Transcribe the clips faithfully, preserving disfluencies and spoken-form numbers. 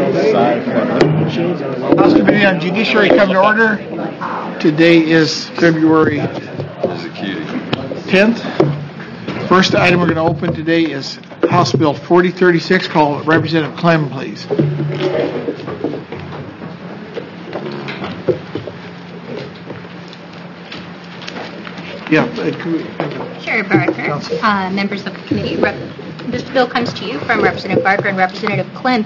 House Committee on Judiciary come to order. Today is February tenth. First item we're going to open today is House Bill forty thirty-six. Call Representative Clem, please. Yeah. Chair Barker, uh, members of the committee, Rep- this bill comes to you from Representative Barker and Representative Clem.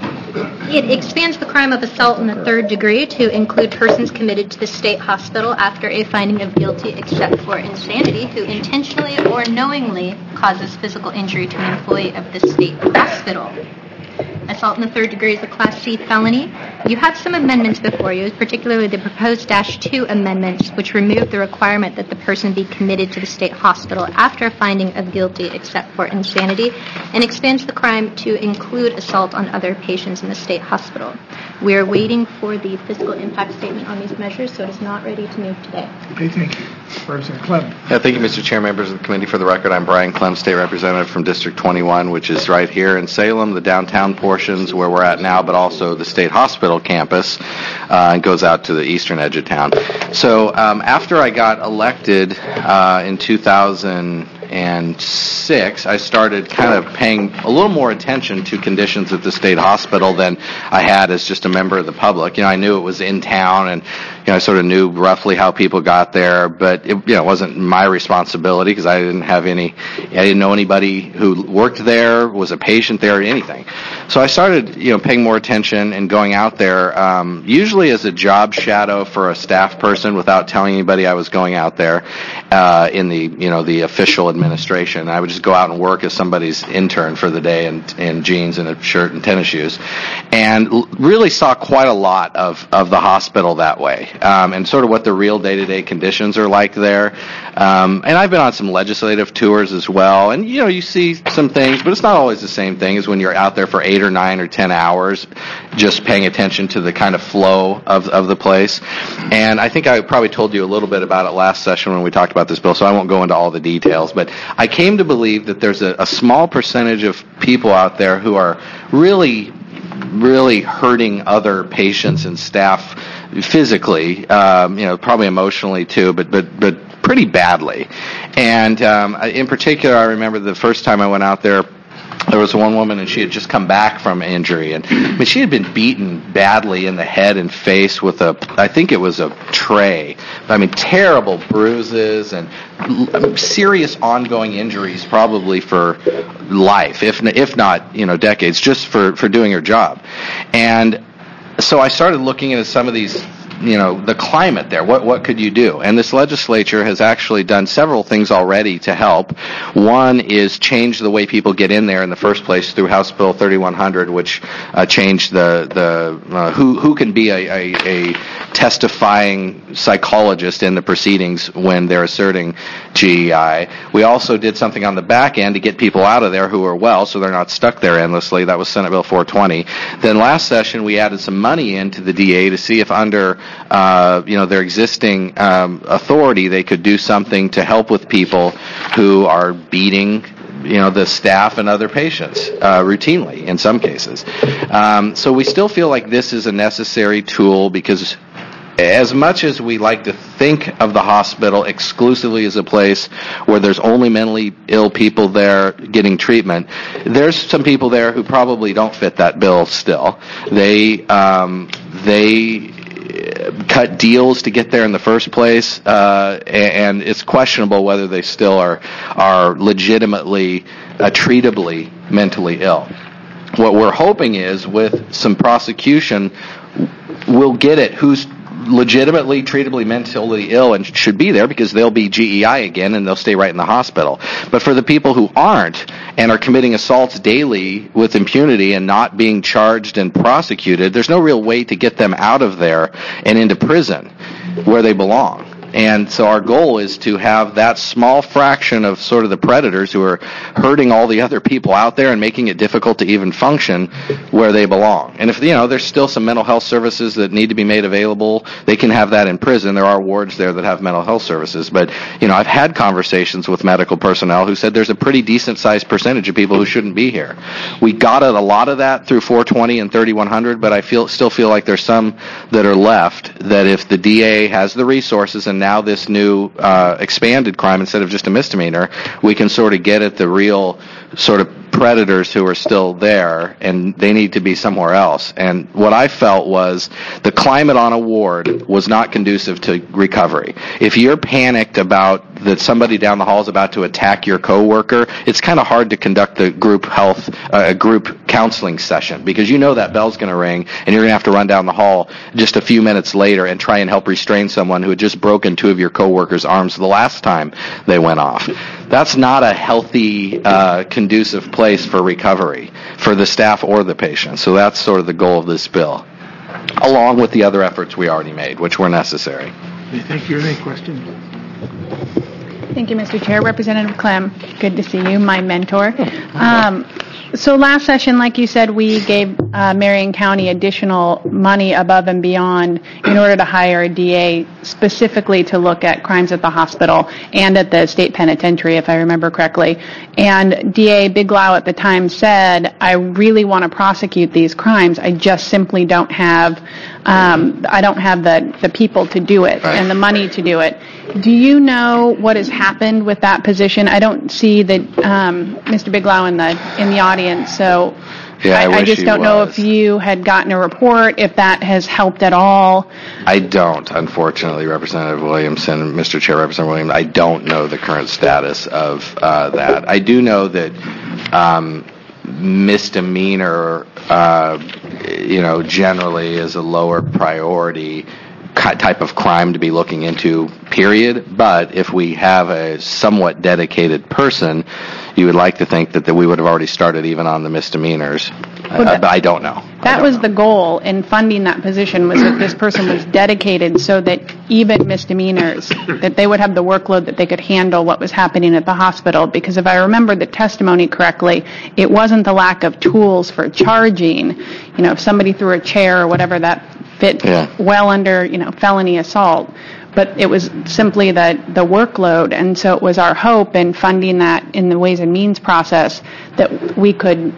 It expands the crime of assault in the third degree to include persons committed to the state hospital after a finding of guilty except for insanity who intentionally or knowingly causes physical injury to an employee of the state hospital. Assault in the third degree is a Class C felony. You have some amendments before you, particularly the proposed Dash two amendments, which remove the requirement that the person be committed to the state hospital after a finding of guilty except for insanity, and expands the crime to include assault on other patients in the state hospital. We are waiting for the fiscal impact statement on these measures, so it is not ready to move today. Okay, thank you. Representative Clem. Yeah, thank you, Mister Chair, members of the committee. For the record, I'm Brian Clem, State Representative from District twenty-one, which is right here in Salem, the downtown portions where we're at now, but also the State Hospital campus, uh, and goes out to the eastern edge of town. So um, after I got elected uh, in two thousand six, I started kind of paying a little more attention to conditions at the state hospital than I had as just a member of the public. You know, I knew it was in town, and you know, I sort of knew roughly how people got there, but it, you know, it wasn't my responsibility because I didn't have any, I didn't know anybody who worked there, was a patient there, or anything. So I started, you know, paying more attention and going out there, um, usually as a job shadow for a staff person without telling anybody I was going out there uh, in the, you know, the official administration. I would just go out and work as somebody's intern for the day in, in jeans and a shirt and tennis shoes, and l- really saw quite a lot of, of the hospital that way, um, and sort of what the real day-to-day conditions are like there. Um, and I've been on some legislative tours as well, and you know, you see some things, but it's not always the same thing as when you're out there for eight or nine or ten hours just paying attention to the kind of flow of, of the place. And I think I probably told you a little bit about it last session when we talked about this bill, so I won't go into all the details, but I came to believe that there's a, a small percentage of people out there who are really, really hurting other patients and staff physically, um, you know, probably emotionally too, but but but pretty badly. And um, in particular, I remember the first time I went out there, there was one woman, and she had just come back from injury, and I mean, she had been beaten badly in the head and face with a, I think it was a tray. I mean, terrible bruises and serious ongoing injuries, probably for life, if if not, you know, decades, just for for doing her job. And so I started looking at some of these, you know, the climate there. What what could you do? And this legislature has actually done several things already to help. One is change the way people get in there in the first place through House Bill thirty-one hundred, which uh, changed the the uh, who who can be a, a, a testifying psychologist in the proceedings when they're asserting G E I. We also did something on the back end to get people out of there who are well, so they're not stuck there endlessly. That was Senate Bill four twenty. Then last session we added some money into the D A to see if under Uh, you know, their existing um, authority, they could do something to help with people who are beating, you know, the staff and other patients uh, routinely in some cases. Um, so we still feel like this is a necessary tool because as much as we like to think of the hospital exclusively as a place where there's only mentally ill people there getting treatment, there's some people there who probably don't fit that bill still. They, um, they, cut deals to get there in the first place, uh, and it's questionable whether they still are are legitimately, uh, treatably mentally ill. What we're hoping is, with some prosecution, we'll get at who's legitimately, treatably mentally ill and should be there, because they'll be G E I again and they'll stay right in the hospital. But for the people who aren't and are committing assaults daily with impunity and not being charged and prosecuted, there's no real way to get them out of there and into prison where they belong. And so our goal is to have that small fraction of sort of the predators who are hurting all the other people out there and making it difficult to even function where they belong. And if, you know, there's still some mental health services that need to be made available, they can have that in prison. There are wards there that have mental health services. But, you know, I've had conversations with medical personnel who said there's a pretty decent-sized percentage of people who shouldn't be here. We got at a lot of that through four twenty and thirty-one hundred, but I feel still feel like there's some that are left that if the D A has the resources and now this new uh, expanded crime instead of just a misdemeanor, we can sort of get at the real sort of predators who are still there, and they need to be somewhere else. And what I felt was the climate on a ward was not conducive to recovery. If you're panicked about that somebody down the hall is about to attack your coworker, it's kind of hard to conduct a group health, uh, a group counseling session, because you know that bell's going to ring, and you're going to have to run down the hall just a few minutes later and try and help restrain someone who had just broken two of your coworkers' arms the last time they went off. That's not a healthy, uh, conducive place for recovery for the staff or the patient. So that's sort of the goal of this bill, along with the other efforts we already made, which were necessary. Thank you. Any questions? Thank you, Mister Chair. Representative Clem, good to see you, my mentor. Um, so last session, like you said, we gave uh, Marion County additional money above and beyond in order to hire a D A specifically to look at crimes at the hospital and at the state penitentiary, if I remember correctly. And D A Biglow at the time said, I really want to prosecute these crimes. I just simply don't have, um, I don't have the, the people to do it and the money to do it. Do you know what has happened with that position? I don't see that um, Mister Biglow in the in the audience, so yeah, I, I, I just don't was. know if you had gotten a report, if that has helped at all. I don't, unfortunately, Representative Williamson, Mister Chair, Representative Williams. I don't know the current status of uh, that. I do know that um, misdemeanor, uh, you know, generally is a lower priority type of crime to be looking into, period. But if we have a somewhat dedicated person, you would like to think that, that we would have already started even on the misdemeanors. Well, uh, but I don't know. That don't was know. the goal in funding that position, was that this person was dedicated so that even misdemeanors, that they would have the workload that they could handle what was happening at the hospital. Because if I remember the testimony correctly, it wasn't the lack of tools for charging. You know, if somebody threw a chair or whatever, that fit yeah. well under, you know, felony assault. But it was simply the, the workload. And so it was our hope in funding that in the Ways and Means process that we could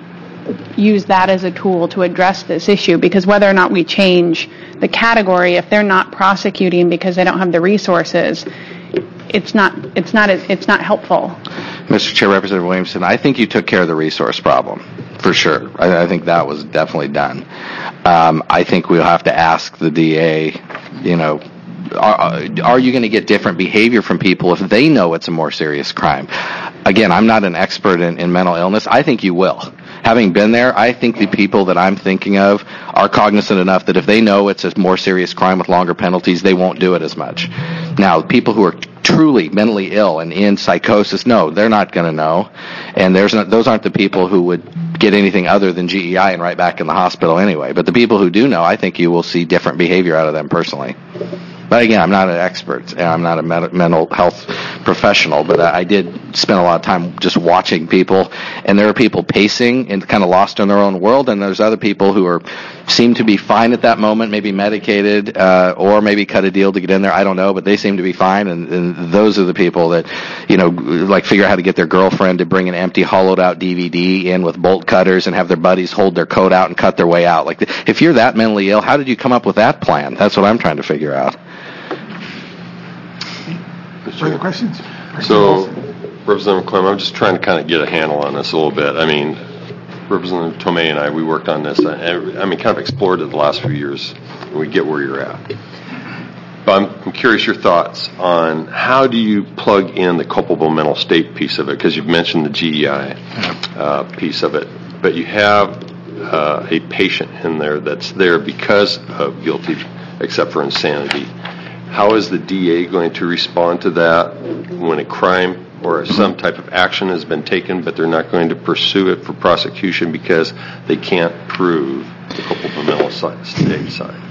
use that as a tool to address this issue, because whether or not we change the category, if they're not prosecuting because they don't have the resources, it's not it's not it's not helpful. Mister Chair, Representative Williamson, I think you took care of the resource problem, for sure. I, I think that was definitely done. Um, I think we'll have to ask the D A, you know, Are, are you going to get different behavior from people if they know it's a more serious crime? Again, I'm not an expert in, in mental illness. I think you will. Having been there, I think the people that I'm thinking of are cognizant enough that if they know it's a more serious crime with longer penalties, they won't do it as much. Now, people who are truly mentally ill and in psychosis, no, they're not going to know. And there's not, those aren't the people who would get anything other than G E I and right back in the hospital anyway. But the people who do know, I think you will see different behavior out of them personally. But again, I'm not an expert, and I'm not a med- mental health professional, but I, I did spend a lot of time just watching people, and there are people pacing and kind of lost in their own world, and there's other people who are seem to be fine at that moment, maybe medicated, uh, or maybe cut a deal to get in there, I don't know, but they seem to be fine, and, and those are the people that, you know, like figure out how to get their girlfriend to bring an empty, hollowed-out D V D in with bolt cutters and have their buddies hold their coat out and cut their way out. Like, if you're that mentally ill, how did you come up with that plan? That's what I'm trying to figure out. Further questions? So, Representative Clem, I'm just trying to kind of get a handle on this a little bit. I mean, Representative Tomei and I, we worked on this. I, I mean, kind of explored it the last few years, and we get where you're at. But I'm, I'm curious your thoughts on how do you plug in the culpable mental state piece of it, because you've mentioned the G E I uh, piece of it, but you have uh, a patient in there that's there because of guilty, except for insanity. How is the D A going to respond to that when a crime or some type of action has been taken, but they're not going to pursue it for prosecution because they can't prove the culpable mental state side?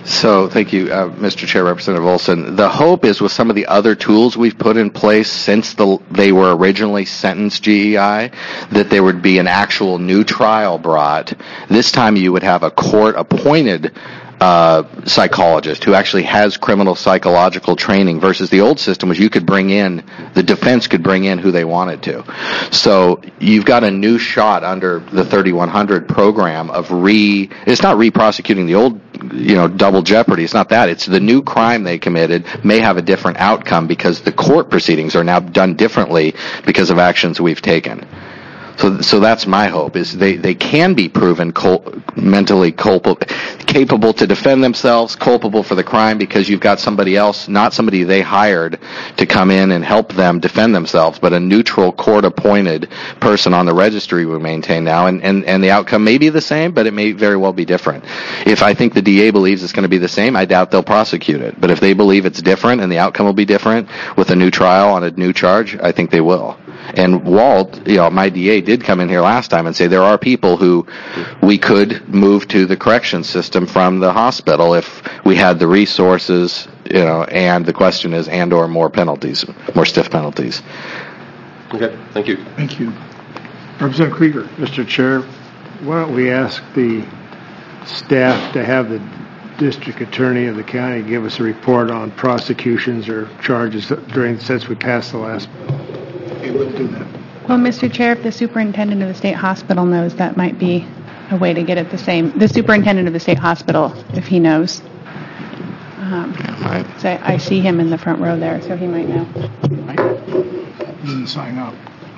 So, thank you, uh, Mister Chair, Representative Olson. The hope is with some of the other tools we've put in place since the, they were originally sentenced G E I, that there would be an actual new trial brought. This time you would have a court-appointed uh, psychologist who actually has criminal psychological training versus the old system, which you could bring in, the defense could bring in who they wanted to. So you've got a new shot under the thirty-one hundred program of re, it's not re-prosecuting the old, you know, double jeopardy. It's not that. It's the new crime they committed may have a different outcome because the court proceedings are now done differently because of actions we've taken. So, so that's my hope, is they, they can be proven cul- mentally culpable, capable to defend themselves, culpable for the crime, because you've got somebody else, not somebody they hired to come in and help them defend themselves, but a neutral court-appointed person on the registry we maintain now, and, and, and the outcome may be the same, but it may very well be different. If I think the D A believes it's going to be the same, I doubt they'll prosecute it. But if they believe it's different and the outcome will be different with a new trial on a new charge, I think they will. And Walt, you know, my D A did come in here last time and say there are people who we could move to the correction system from the hospital if we had the resources, you know, and the question is, and or more penalties, more stiff penalties. Okay, thank you. Thank you. Representative Krieger. Mister Chair, why don't we ask the staff to have the district attorney of the county give us a report on prosecutions or charges during, since we passed the last. Okay, we'll do that. Well, Mister Chair, if the superintendent of the state hospital knows, that might be a way to get it the same. The superintendent of the state hospital, if he knows. Um, Right. so I, I see him in the front row there, so he might know. Didn't sign up.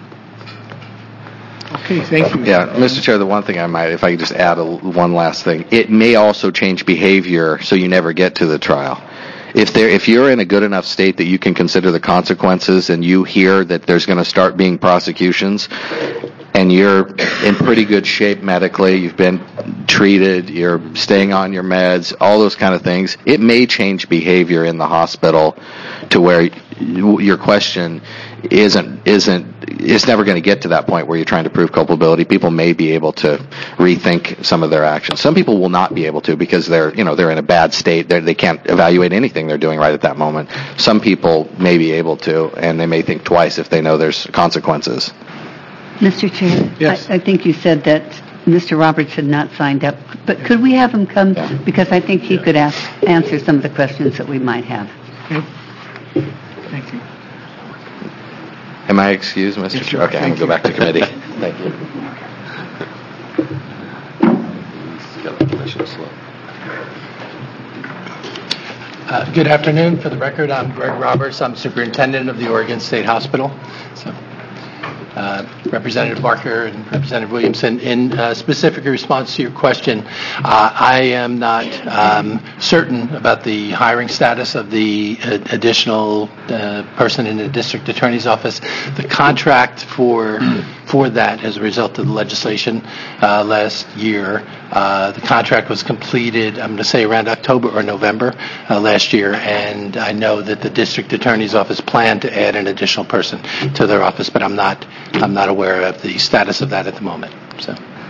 Okay, thank you. Yeah, Mister Chair, the one thing I might, if I could just add a, one last thing, it may also change behavior so you never get to the trial. If there, if you're in a good enough state that you can consider the consequences and you hear that there's going to start being prosecutions and you're in pretty good shape medically, you've been treated, you're staying on your meds, all those kind of things, it may change behavior in the hospital to where your question isn't, isn't, it's never going to get to that point where you're trying to prove culpability. People may be able to rethink some of their actions. Some people will not be able to because they're, you know, they're in a bad state. They're, they can't evaluate anything they're doing right at that moment. Some people may be able to, and they may think twice if they know there's consequences. Mister Chair, Yes. I, I think you said that Mister Roberts had not signed up, but could we have him come? Yeah. Because I think he could ask, answer some of the questions that we might have. Okay. Thank you. Am I excused, Mister Yes, Chair? you are. Okay, I'm going to go back to committee. Thank you. Got the commission slip. Uh, Good afternoon. For the record, I'm Greg Roberts. I'm superintendent of the Oregon State Hospital. So, uh, Representative Barker and Representative Williamson, in uh, specific response to your question, uh, I am not um, certain about the hiring status of the uh, additional uh, person in the district attorney's office. The contract for for that, as a result of the legislation uh, last year, uh, the contract was completed, I'm going to say around October or November uh, last year, and I know that the district attorney's office planned to add an additional person to their office, but I'm not I'm not aware of the status of that at the moment. So,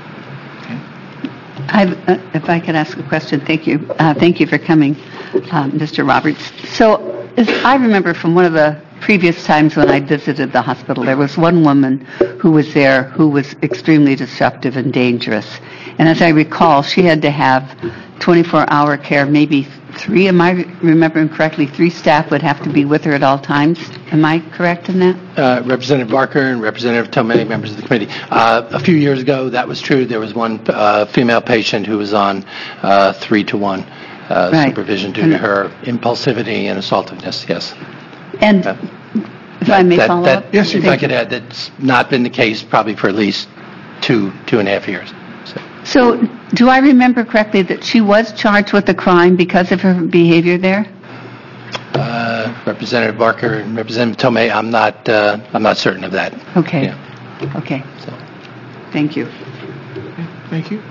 I've, uh, if I could ask a question, thank you. Uh, thank you for coming, uh, Mister Roberts. So, as I remember from one of the previous times when I visited the hospital, there was one woman who was there who was extremely disruptive and dangerous. And as I recall, she had to have twenty-four hour care, maybe three, am I remembering correctly, three staff would have to be with her at all times. Am I correct in that? uh, Representative Barker and Representative Tomei, members of the committee, uh, a few years ago, that was true. There was one uh, female patient who was on uh, three to one uh, Right. supervision due to her impulsivity and assaultiveness. Yes. And Uh, if I may that, follow that, up? Yes, you if I Thank could you. add, that's not been the case probably for at least two, two and a half years. So, So, do I remember correctly that she was charged with a crime because of her behavior there? uh, Representative Barker and Representative Tomei, I'm not, uh, I'm not certain of that. Okay. Yeah. Okay. So. Thank you. Thank you.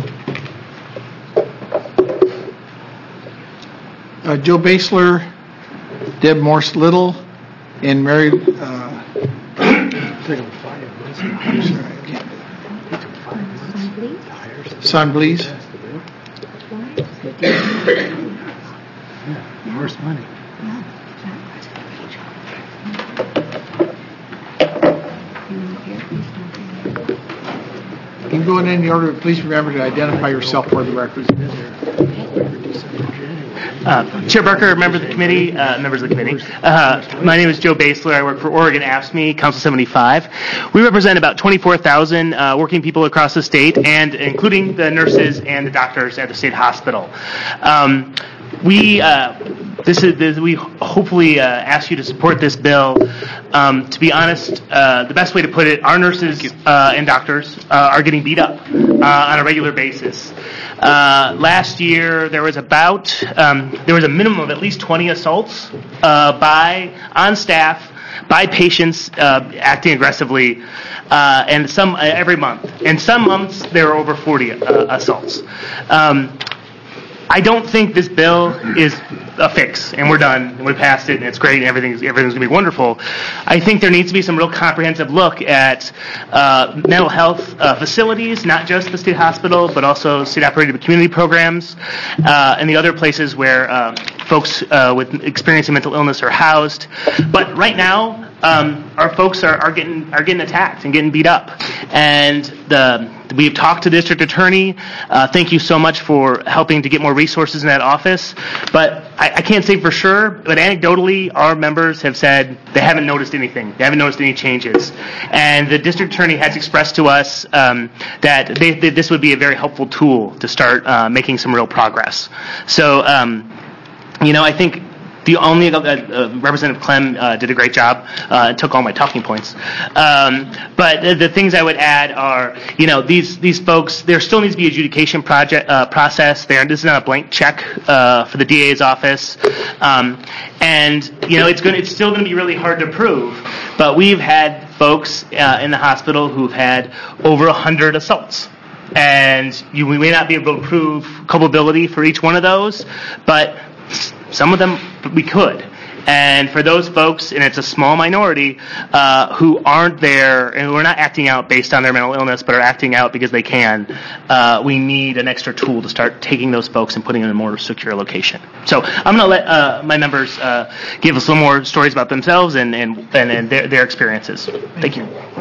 Uh, Joe Basler, Deb Morse Little, and Mary, uh, Son Blees. Where's money? You can go in any order, but please remember to identify yourself for the record. Uh, Chair Barker, members of the committee, uh, members of the committee. Uh, my name is Joe Basler. I work for Oregon A F S C M E, Council seventy-five. We represent about twenty-four thousand uh, working people across the state, and including the nurses and the doctors at the state hospital. Um, we uh, this is this, we hopefully uh, ask you to support this bill. Um, to be honest, uh, the best way to put it, our nurses uh, and doctors uh, are getting beat up uh, on a regular basis. Uh, last year, there was about um, there was a minimum of at least twenty assaults uh, by on staff by patients uh, acting aggressively, uh, and some uh, every month. And some months there were over forty uh, assaults. Um, I don't think this bill is a fix, and we're done, and we passed it, and it's great, and everything's, everything's going to be wonderful. I think there needs to be some real comprehensive look at uh, mental health uh, facilities, not just the state hospital, but also state-operated community programs, uh, and the other places where uh, folks uh, with experiencing mental illness are housed. But right now, um, our folks are, are getting are getting attacked and getting beat up, and the we've talked to the district attorney. Uh, thank you so much for helping to get more resources in that office. But I, I can't say for sure, but anecdotally, our members have said they haven't noticed anything. They haven't noticed any changes. And the district attorney has expressed to us um, that they, they, this would be a very helpful tool to start uh, making some real progress. So, um, you know, I think the only uh, uh, Representative Clem uh, did a great job uh, and took all my talking points. Um, but the, the things I would add are, you know, these these folks. There still needs to be adjudication project uh, process. There, this is not a blank check uh, for the D A's office, um, and you know, it's going. It's still going to be really hard to prove. But we've had folks uh, in the hospital who've had over a hundred assaults. And you, we may not be able to prove culpability for each one of those, but some of them we could. And for those folks, and it's a small minority, uh, who aren't there and who are not acting out based on their mental illness, but are acting out because they can, uh, we need an extra tool to start taking those folks and putting them in a more secure location. So I'm going to let uh, my members uh, give us a little more stories about themselves and, and, and, and their, their experiences. Thank you.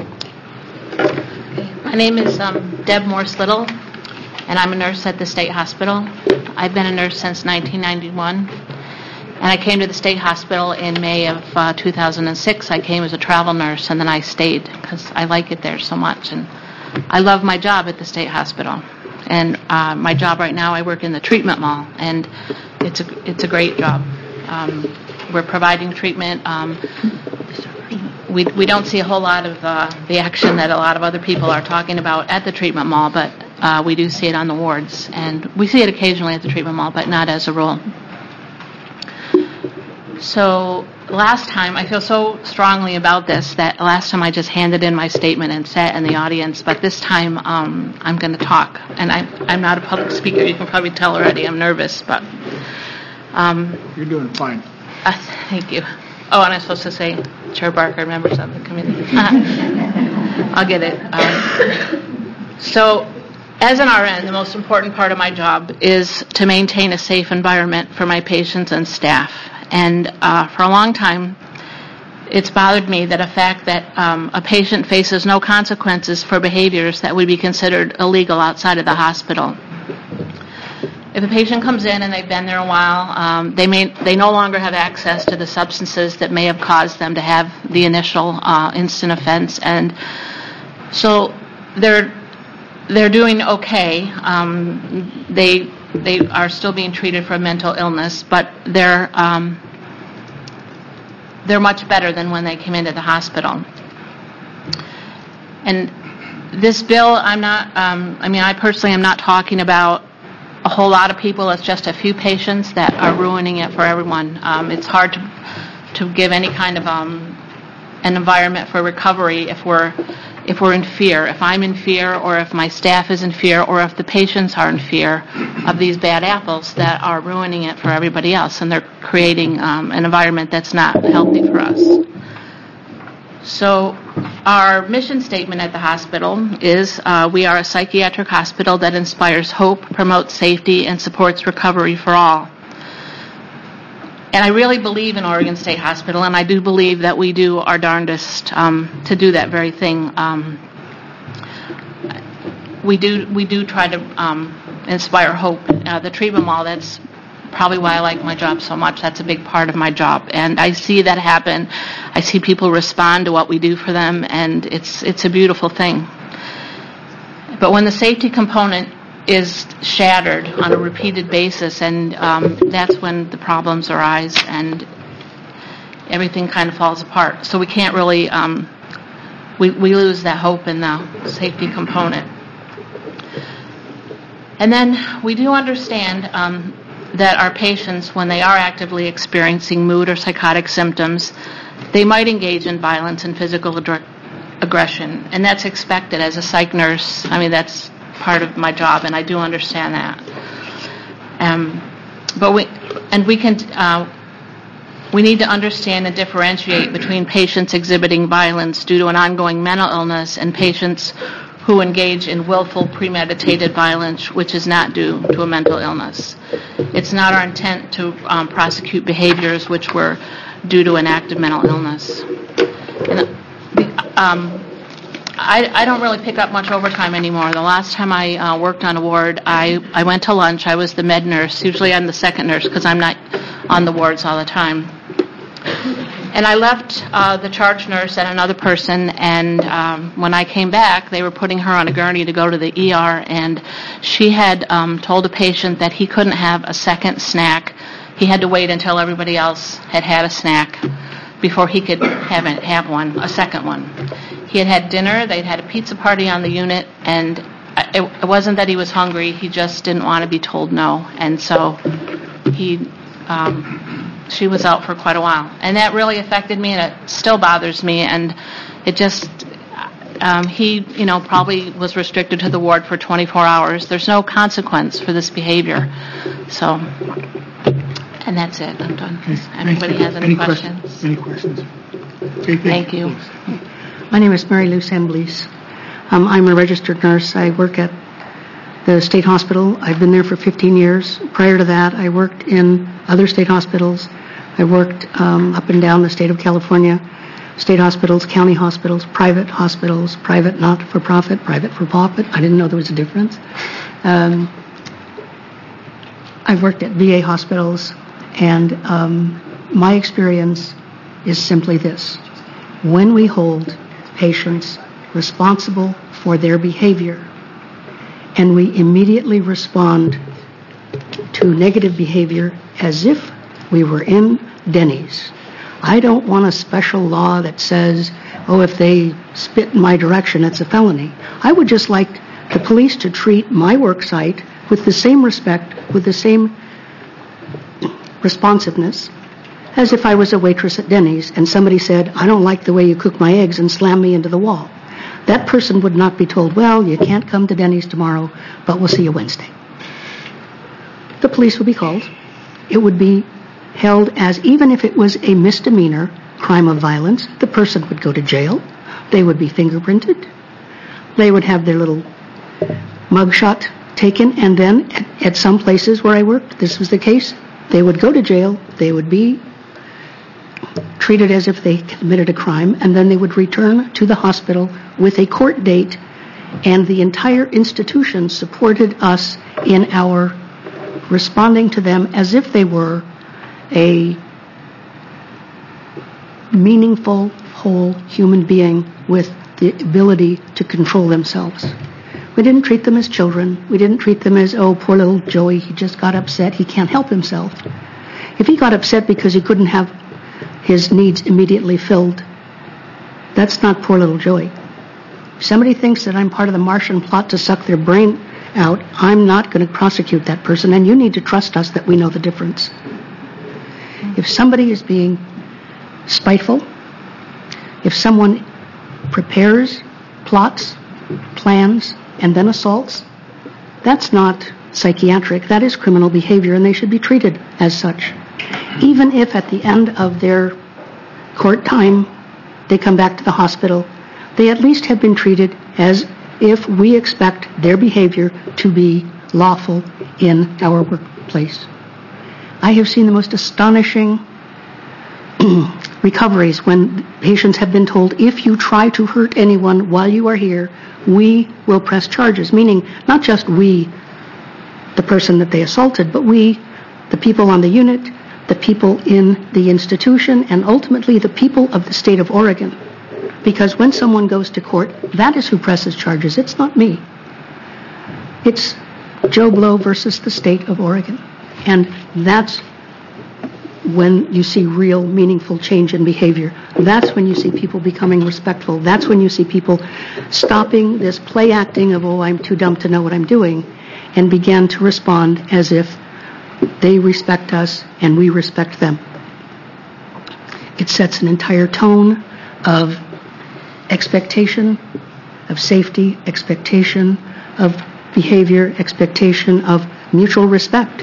My name is um, Deb Morse Little, and I'm a nurse at the state hospital. I've been a nurse since nineteen ninety-one. And I came to the state hospital in May of uh, two thousand six. I came as a travel nurse, and then I stayed because I like it there so much. And I love my job at the state hospital. And uh, my job right now, I work in the treatment mall, and it's a, it's a great job. Um, we're providing treatment. Um, we, we don't see a whole lot of uh, the action that a lot of other people are talking about at the treatment mall, but uh, we do see it on the wards. And we see it occasionally at the treatment mall, but not as a rule. So last time, I feel so strongly about this that last time I just handed in my statement and sat in the audience, but this time um, I'm going to talk. And I, I'm not a public speaker. You can probably tell already. I'm nervous, but... Um, You're doing fine. Uh, thank you. Oh, and I'm supposed to say Chair Barker, members of the committee. Uh, I'll get it. Um, so as an R N, the most important part of my job is to maintain a safe environment for my patients and staff. And uh, for a long time, it's bothered me that a fact that um, a patient faces no consequences for behaviors that would be considered illegal outside of the hospital. If a patient comes in and they've been there a while, um, they may they no longer have access to the substances that may have caused them to have the initial uh, instant offense, and so they're they're doing okay. Um, they They are still being treated for mental illness, but they're um, they're much better than when they came into the hospital. And this bill, I'm not. Um, I mean, I personally am not talking about a whole lot of people. It's just a few patients that are ruining it for everyone. Um, it's hard to to give any kind of um, an environment for recovery if we're if we're in fear, if I'm in fear, or if my staff is in fear, or if the patients are in fear of these bad apples that are ruining it for everybody else, and they're creating um, an environment that's not healthy for us. So our mission statement at the hospital is uh, we are a psychiatric hospital that inspires hope, promotes safety, and supports recovery for all. and I really believe in Oregon State Hospital, and I do believe that we do our darndest um, to do that very thing. Um, we do we do try to um, inspire hope. Uh, the treatment mall, that's probably why I like my job so much. That's a big part of my job, and I see that happen. I see people respond to what we do for them, and it's it's a beautiful thing. But when the safety component is shattered on a repeated basis, and um, that's when the problems arise and everything kind of falls apart. So we can't really, um, we, we lose that hope in the safety component. And then we do understand um, that our patients, when they are actively experiencing mood or psychotic symptoms, they might engage in violence and physical aggr- aggression, and that's expected as a psych nurse. I mean, that's part of my job, and I do understand that. Um, but we and we can uh, we need to understand and differentiate between patients exhibiting violence due to an ongoing mental illness and patients who engage in willful, premeditated violence, which is not due to a mental illness. It's not our intent to um, prosecute behaviors which were due to an active mental illness. And, um, I, I don't really pick up much overtime anymore. The last time I uh, worked on a ward, I, I went to lunch. I was the med nurse. Usually I'm the second nurse because I'm not on the wards all the time. And I left uh, the charge nurse and another person, and um, when I came back, they were putting her on a gurney to go to the E R, and she had um, told a patient that he couldn't have a second snack. He had to wait until everybody else had had a snack before he could have, it, have one, a second one. He had had dinner, they'd had a pizza party on the unit, and it, it wasn't that he was hungry, he just didn't want to be told no. And so he, um, she was out for quite a while. And that really affected me, and it still bothers me, and it just, um, he, you know, probably was restricted to the ward for twenty-four hours. There's no consequence for this behavior. So, and that's it, I'm done. Okay, Anybody thank you. has any, Any questions? questions? Any questions? Okay, Thank you. Please. My name is Mary Lou Semblies. Um, I'm a registered nurse. I work at the state hospital. I've been there for fifteen years. Prior to that, I worked in other state hospitals. I worked um, up and down the state of California, state hospitals, county hospitals, private hospitals, private not-for-profit, private for-profit. I didn't know there was a difference. Um, I've worked at V A hospitals, and um, my experience is simply this. When we hold patients responsible for their behavior, and we immediately respond to negative behavior as if we were in Denny's. I don't want a special law that says, oh, if they spit in my direction, it's a felony. I would just like the police to treat my work site with the same respect, with the same responsiveness, as if I was a waitress at Denny's and somebody said, I don't like the way you cook my eggs, and slammed me into the wall. That person would not be told, well, you can't come to Denny's tomorrow, but we'll see you Wednesday. The police would be called. It would be held as, even if it was a misdemeanor crime of violence, the person would go to jail. They would be fingerprinted. They would have their little mugshot taken, and then at, at some places where I worked, this was the case, they would go to jail, they would be treated as if they committed a crime, and then they would return to the hospital with a court date, and the entire institution supported us in our responding to them as if they were a meaningful, whole human being with the ability to control themselves. We didn't treat them as children. We didn't treat them as, oh, poor little Joey, he just got upset, he can't help himself. If he got upset because he couldn't have his needs immediately filled, that's not poor little Joey. If somebody thinks that I'm part of the Martian plot to suck their brain out, I'm not going to prosecute that person, and you need to trust us that we know the difference. If somebody is being spiteful, if someone prepares, plots, plans, and then assaults, that's not psychiatric, that is criminal behavior, and they should be treated as such. Even if at the end of their court time they come back to the hospital, they at least have been treated as if we expect their behavior to be lawful in our workplace. I have seen the most astonishing recoveries when patients have been told, if you try to hurt anyone while you are here, we will press charges, meaning not just we, the person that they assaulted, but we, the people on the unit, the people in the institution, and ultimately the people of the state of Oregon. Because when someone goes to court, that is who presses charges. It's not me. It's Joe Blow versus the state of Oregon. And that's when you see real meaningful change in behavior. That's when you see people becoming respectful. That's when you see people stopping this play acting of, oh, I'm too dumb to know what I'm doing, and begin to respond as if they respect us and we respect them. It sets an entire tone of expectation, of safety, expectation of behavior, expectation of mutual respect.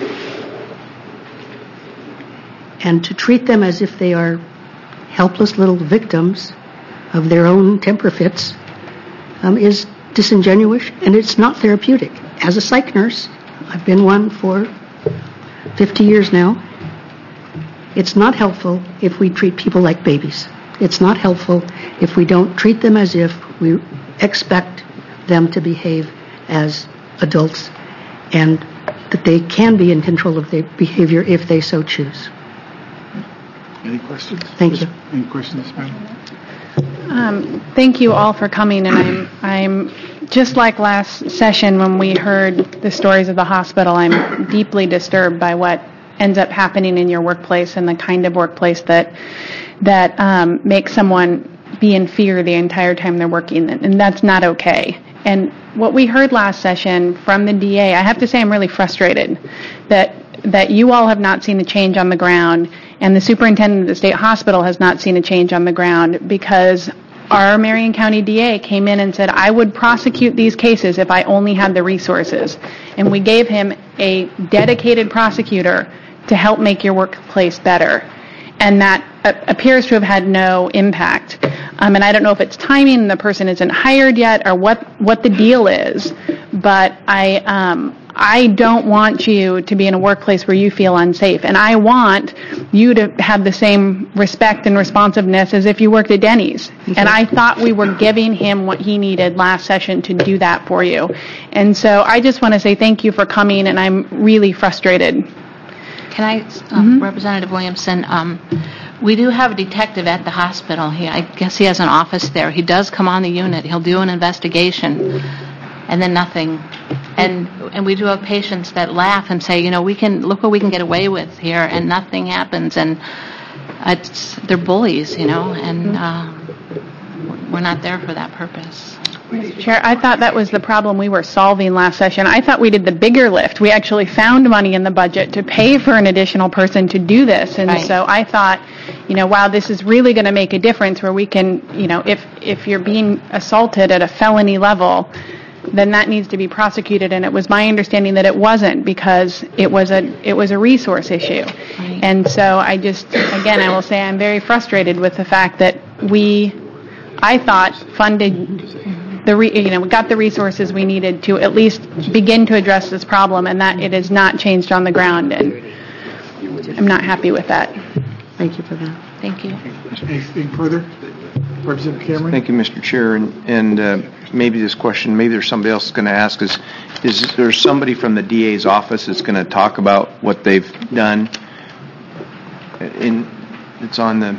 And to treat them as if they are helpless little victims of their own temper fits um, is disingenuous, and it's not therapeutic. As a psych nurse, I've been one for fifty years now, it's not helpful if we treat people like babies. It's not helpful if we don't treat them as if we expect them to behave as adults and that they can be in control of their behavior if they so choose. Any questions? Thank you. Any questions, ma'am? Um, thank you all for coming, and I'm, I'm just like last session when we heard the stories of the hospital, I'm deeply disturbed by what ends up happening in your workplace and the kind of workplace that that um, makes someone be in fear the entire time they're working, and that's not okay. And what we heard last session from the D A, I have to say I'm really frustrated that that you all have not seen a change on the ground, and the superintendent of the state hospital has not seen a change on the ground, because our Marion County D A came in and said, I would prosecute these cases if I only had the resources. And we gave him a dedicated prosecutor to help make your workplace better. And that uh, appears to have had no impact. Um, and I don't know if it's timing, the person isn't hired yet, or what, what the deal is, but I, um, I don't want you to be in a workplace where you feel unsafe. And I want you to have the same respect and responsiveness as if you worked at Denny's. Okay. And I thought we were giving him what he needed last session to do that for you. And so I just want to say thank you for coming, and I'm really frustrated. Can I, um, mm-hmm. Representative Williamson, um, we do have a detective at the hospital. He, I guess he has an office there. He does come on the unit. He'll do an investigation, and then nothing. And and we do have patients that laugh and say, you know, we can look what we can get away with here, and nothing happens. And it's they're bullies, you know, and uh, we're not there for that purpose. Mister Chair, I thought that was the problem we were solving last session. I thought we did the bigger lift. We actually found money in the budget to pay for an additional person to do this. And right. so I thought, you know, wow, this is really going to make a difference where we can, you know, if, if you're being assaulted at a felony level, then that needs to be prosecuted. And it was my understanding that it wasn't, because it was a it was a resource issue. Right. And so I just, again, I will say I'm very frustrated with the fact that we, I thought, funded the re, you know, we got the resources we needed to at least begin to address this problem, and that it has not changed on the ground, and I'm not happy with that. Thank you for that. Thank you. Anything further? Representative Cameron? Thank you, Mister Chair. And, and uh, maybe this question, maybe there's somebody else going to ask, is, is there somebody from the D A's office that's going to talk about what they've done? In, it's on the...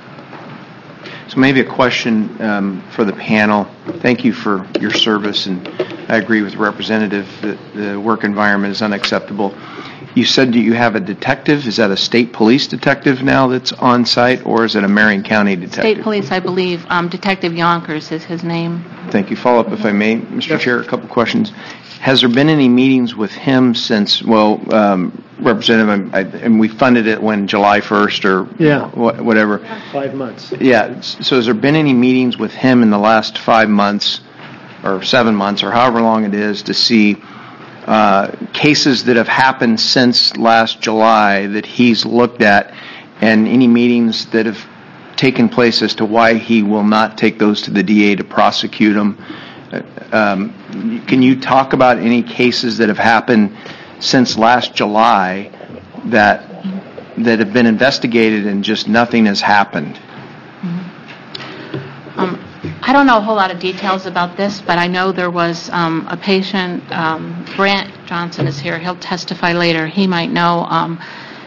So maybe a question um, for the panel. Thank you for your service, and I agree with the representative that the work environment is unacceptable. You said that you have a detective. Is that a state police detective now that's on site, or is it a Marion County detective? State police, I believe. Um, Detective Yonkers is his name. Thank you. Follow up, if I may, Mister Yes. Chair, a couple questions. Has there been any meetings with him since, well, um, Representative, I, and we funded it when July first or Yeah. wh- whatever. Five months. Yeah. So has there been any meetings with him in the last five months or seven months or however long it is to see uh, cases that have happened since last July that he's looked at, and any meetings that have taken place as to why he will not take those to the D A to prosecute them? Um, can you talk about any cases that have happened since last July that that have been investigated and just nothing has happened? Um, I don't know a whole lot of details about this, but I know there was um, a patient, um, Brant Johnson is here, he'll testify later, he might know. Um,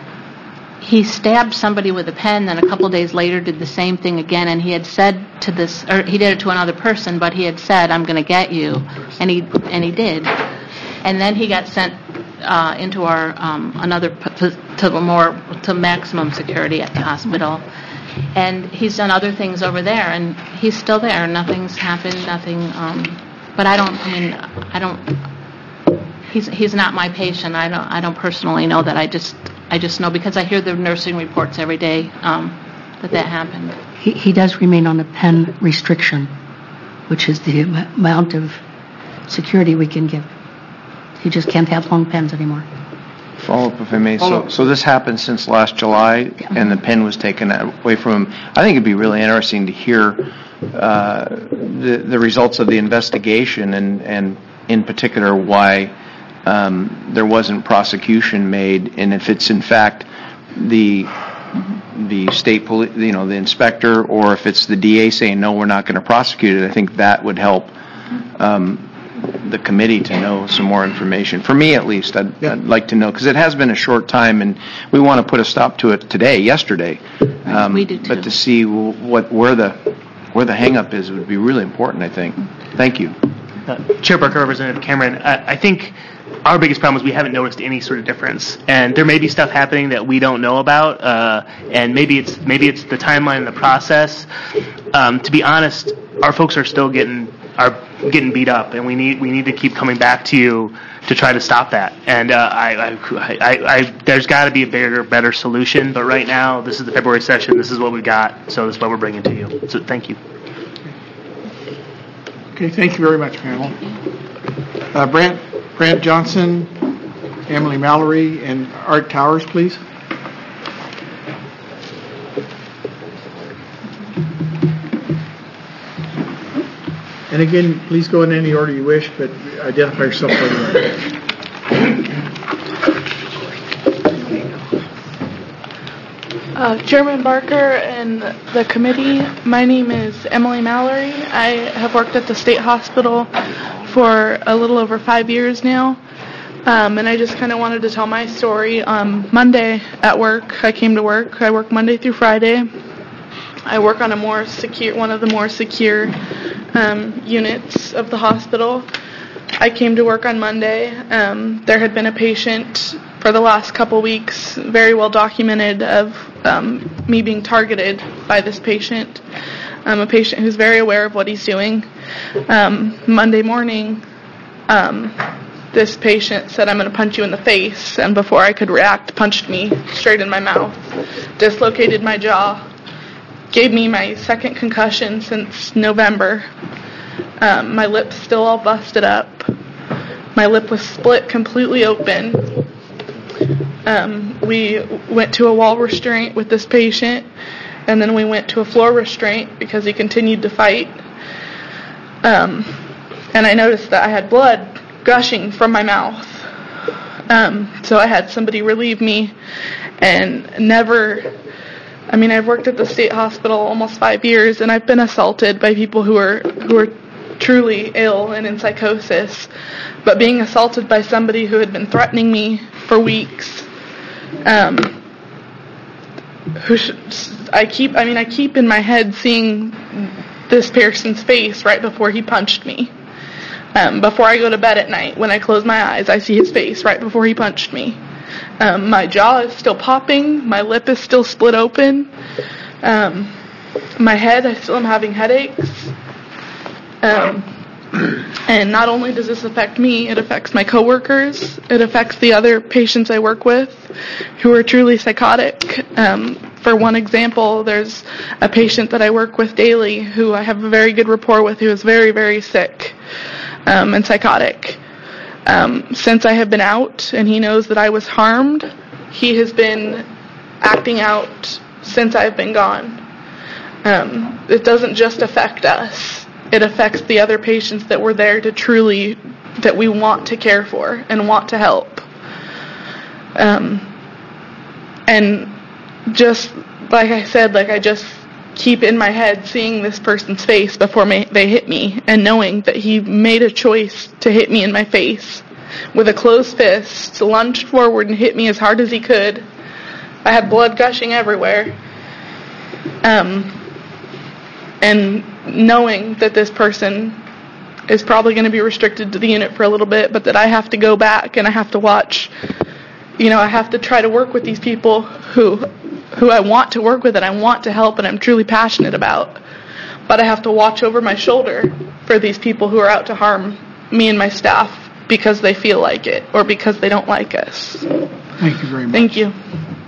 he stabbed somebody with a pen, then a couple days later did the same thing again, and he had said to this, or he did it to another person, but he had said, I'm going to get you, and he and he did. And then he got sent uh, into our, um, another, p- to more, to maximum security at the hospital. And he's done other things over there, and he's still there. Nothing's happened, nothing, um, but I don't, I mean, I don't, he's he's not my patient. I don't I don't personally know that. I just I just know because I hear the nursing reports every day um, that that happened. He, he does remain on a pen restriction, which is the am- amount of security we can give. He just can't have long pens anymore. Follow up, if I may. So, so this happened since last July, and the pen was taken away from him. I think it'd be really interesting to hear uh, the the results of the investigation, and and in particular why um, there wasn't prosecution made, and if it's in fact the the state police, you know, the inspector, or if it's the D A saying no, we're not going to prosecute it. I think that would help. Um, the committee to know some more information. For me, at least, I'd, Yeah. I'd like to know, because it has been a short time, and we want to put a stop to it today, yesterday. Um, We do, too. But to see what where the where the hang-up is would be really important, I think. Thank you. Uh, Chair Barker, Representative Cameron, I, I think our biggest problem is we haven't noticed any sort of difference, and there may be stuff happening that we don't know about, uh, and maybe it's maybe it's the timeline and the process. Um, to be honest, our folks are still getting are getting beat up, and we need we need to keep coming back to you to try to stop that. And uh, I, I, I, I, there's got to be a bigger, better solution. But right now, this is the February session. This is what we got. So this is what we're bringing to you. So thank you. Okay, thank you very much, panel. Uh, Brant, Brant Johnson, Emily Mallory, and Art Towers, please. And again, please go in any order you wish, but identify yourself for the record. Uh, Chairman Barker and the committee, my name is Emily Mallory. I have worked at the state hospital for a little over five years now, um, and I just kind of wanted to tell my story. Um, Monday at work, I came to work. I work Monday through Friday. I work on a more secure, one of the more secure um, units of the hospital. I came to work on Monday. Um, there had been a patient for the last couple weeks, very well documented, of um, me being targeted by this patient. Um, a patient who's very aware of what he's doing. Um, Monday morning, um, this patient said, "I'm going to punch you in the face," and before I could react, punched me straight in my mouth, dislocated my jaw, gave me my second concussion since November. Um, my lip's still all busted up. My lip was split completely open. Um, we went to a wall restraint with this patient, and then we went to a floor restraint because he continued to fight. Um, and I noticed that I had blood gushing from my mouth. Um, so I had somebody relieve me, and never... I mean, I've worked at the state hospital almost five years, and I've been assaulted by people who are who are truly ill and in psychosis. But being assaulted by somebody who had been threatening me for weeks, um, who should, I keep, I mean, I keep in my head seeing this person's face right before he punched me. Um, before I go to bed at night, when I close my eyes, I see his face right before he punched me. Um, my jaw is still popping. My lip is still split open. Um, my head, I still am having headaches. Um, and not only does this affect me, it affects my coworkers. It affects the other patients I work with who are truly psychotic. Um, for one example, there's a patient that I work with daily who I have a very good rapport with who is very, very sick um, and psychotic. Um, since I have been out and he knows that I was harmed, he has been acting out since I've been gone. Um, it doesn't just affect us. It affects the other patients that were there to truly, that we want to care for and want to help. Um, and just like I said, like I just keep in my head seeing this person's face before may, they hit me, and knowing that he made a choice to hit me in my face with a closed fist, lunged forward and hit me as hard as he could. I had blood gushing everywhere. Um, and knowing that this person is probably going to be restricted to the unit for a little bit, but that I have to go back and I have to watch, you know, I have to try to work with these people who who I want to work with and I want to help and I'm truly passionate about. But I have to watch over my shoulder for these people who are out to harm me and my staff because they feel like it or because they don't like us. Thank you very much. Thank you.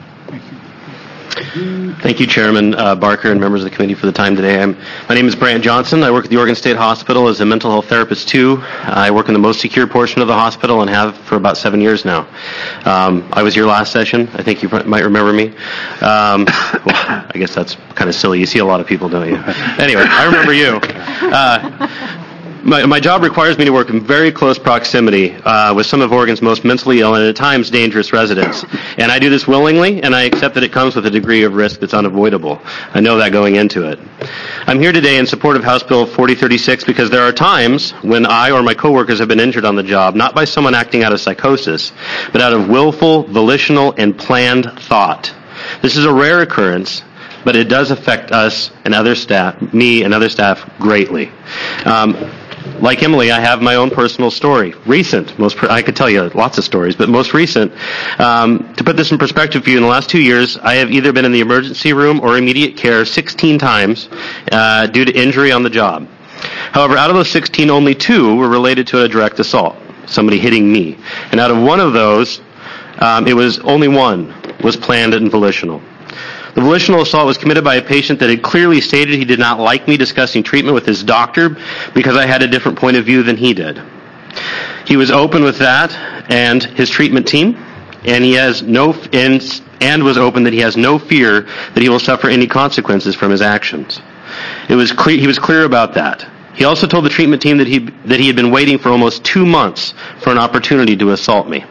Thank you, Chairman uh, Barker and members of the committee for the time today. I'm, my name is Brant Johnson. I work at the Oregon State Hospital as a mental health therapist too. I work in the most secure portion of the hospital and have for about seven years now. Um, I was here last session. I think you might remember me. Um, well, I guess that's kind of silly. You see a lot of people, don't you? Anyway, I remember you. Uh, My, my job requires me to work in very close proximity uh, with some of Oregon's most mentally ill and at times dangerous residents. And I do this willingly, and I accept that it comes with a degree of risk that's unavoidable. I know that going into it. I'm here today in support of House Bill forty thirty-six because there are times when I or my coworkers have been injured on the job, not by someone acting out of psychosis, but out of willful, volitional, and planned thought. This is a rare occurrence, but it does affect us and other staff, me and other staff, greatly. Um, Like Emily, I have my own personal story. Recent, most I could tell you lots of stories, but most recent. Um, to put this in perspective for you, in the last two years, I have either been in the emergency room or immediate care sixteen times uh, due to injury on the job. However, out of those sixteen, only two were related to a direct assault, somebody hitting me. And out of one of those, um, it was only one was planned and volitional. The volitional assault was committed by a patient that had clearly stated he did not like me discussing treatment with his doctor because I had a different point of view than he did. He was open with that and his treatment team, and he has no and, and was open that he has no fear that he will suffer any consequences from his actions. It was clear he was clear about that. He also told the treatment team that he that he had been waiting for almost two months for an opportunity to assault me.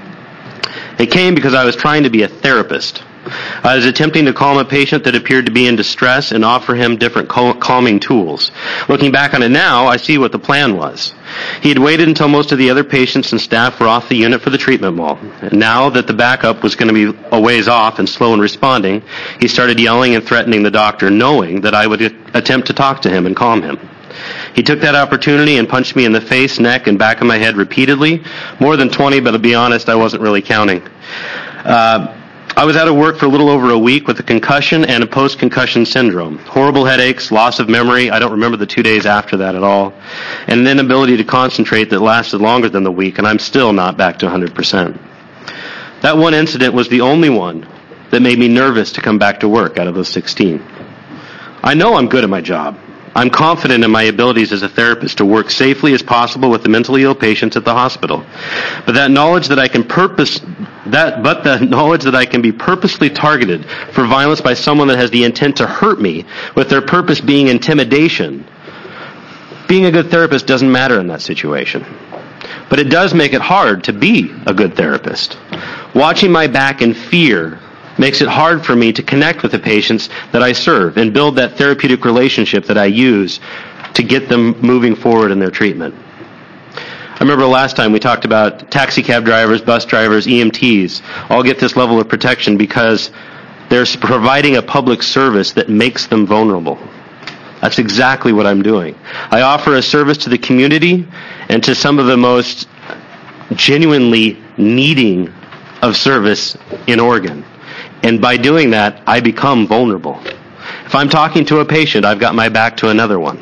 It came because I was trying to be a therapist. I was attempting to calm a patient that appeared to be in distress and offer him different cal- calming tools. Looking back on it now, I see what the plan was. He had waited until most of the other patients and staff were off the unit for the treatment wall. And now that the backup was going to be a ways off and slow in responding, he started yelling and threatening the doctor, knowing that I would attempt to talk to him and calm him. He took that opportunity and punched me in the face, neck, and back of my head repeatedly. More than twenty, but to be honest, I wasn't really counting. Uh, I was out of work for a little over a week with a concussion and a post-concussion syndrome. Horrible headaches, loss of memory. I don't remember the two days after that at all. And an inability to concentrate that lasted longer than the week, and I'm still not back to one hundred percent. That one incident was the only one that made me nervous to come back to work out of those sixteen. I know I'm good at my job. I'm confident in my abilities as a therapist to work safely as possible with the mentally ill patients at the hospital. But that knowledge that I can purpose that but the knowledge that I can be purposely targeted for violence by someone that has the intent to hurt me, with their purpose being intimidation. Being a good therapist doesn't matter in that situation. But it does make it hard to be a good therapist. Watching my back in fear makes it hard for me to connect with the patients that I serve and build that therapeutic relationship that I use to get them moving forward in their treatment. I remember last time we talked about taxi cab drivers, bus drivers, E M Ts, all get this level of protection because they're providing a public service that makes them vulnerable. That's exactly what I'm doing. I offer a service to the community and to some of the most genuinely needing of service in Oregon. And by doing that, I become vulnerable. If I'm talking to a patient, I've got my back to another one.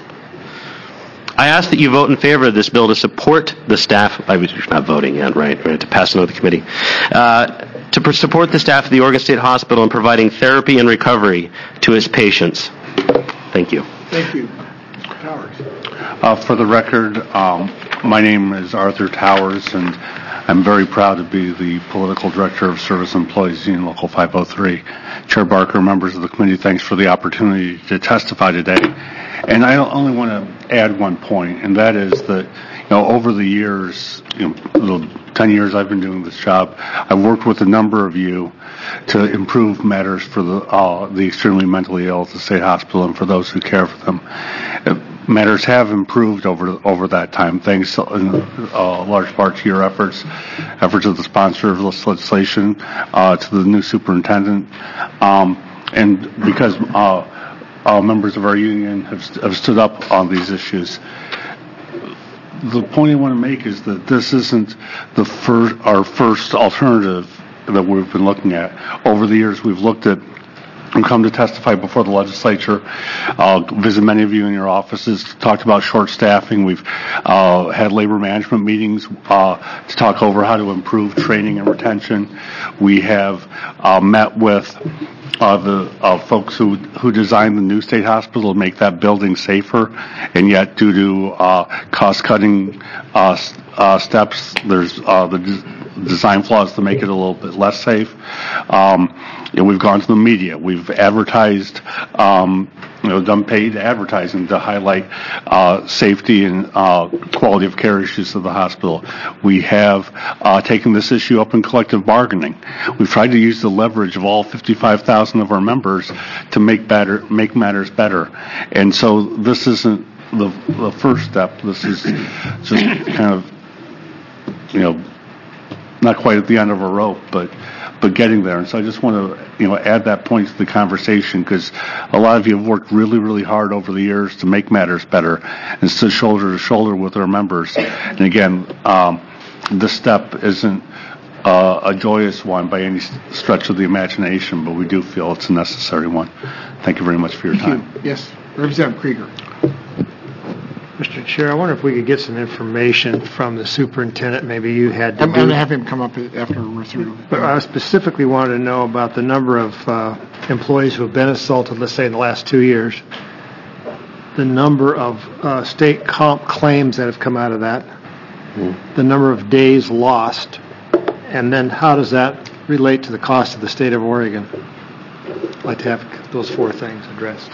I ask that you vote in favor of this bill to support the staff. I was not voting yet, right? We're going to pass another committee. Uh, to support the staff of the Oregon State Hospital in providing therapy and recovery to its patients. Thank you. Thank you. Towers. Uh, for the record, um, my name is Arthur Towers, and I'm very proud to be the Political Director of Service Employees Union Local five oh three. Chair Barker, members of the committee, thanks for the opportunity to testify today. And I only want to add one point, and that is that, you know, over the years, you know, the ten years I've been doing this job, I've worked with a number of you to improve matters for the uh, the extremely mentally ill at the state hospital and for those who care for them. Uh, matters have improved over over that time, thanks in uh, large part to your efforts, efforts of the sponsor of this legislation, uh, to the new superintendent, um, and because uh, uh, members of our union have, have stood up on these issues. The point I want to make is that this isn't the first, our first alternative that we've been looking at. Over the years, we've looked at and come to testify before the legislature. I'll visit many of you in your offices, talked about short staffing. We've uh, had labor management meetings uh, to talk over how to improve training and retention. We have uh, met with Uh, the uh, folks who who designed the new state hospital to make that building safer, and yet due to uh, cost-cutting uh, uh, steps, there's uh, the des- design flaws to make it a little bit less safe. Um, and we've gone to the media. We've advertised, um, you know, done paid advertising to highlight uh, safety and uh, quality of care issues of the hospital. We have uh, taken this issue up in collective bargaining. We've tried to use the leverage of all fifty-five thousand of our members to make better, make matters better. And so this isn't the, the first step. This is just kind of, you know, not quite at the end of a rope, but but getting there. And so I just want to, you know, add that point to the conversation, because a lot of you have worked really, really hard over the years to make matters better and stood shoulder to shoulder with our members. And again, um, this step isn't uh, a joyous one by any stretch of the imagination, but we do feel it's a necessary one. Thank you very much for your Thank time. you. Yes, Representative Krieger. Mister Chair, I wonder if we could get some information from the superintendent. Maybe you had to I'm do- going to have him come up after we're through. But I specifically wanted to know about the number of uh, employees who have been assaulted, let's say in the last two years, the number of uh, state comp claims that have come out of that, the number of days lost, and then how does that relate to the cost of the state of Oregon? I'd like to have those four things addressed.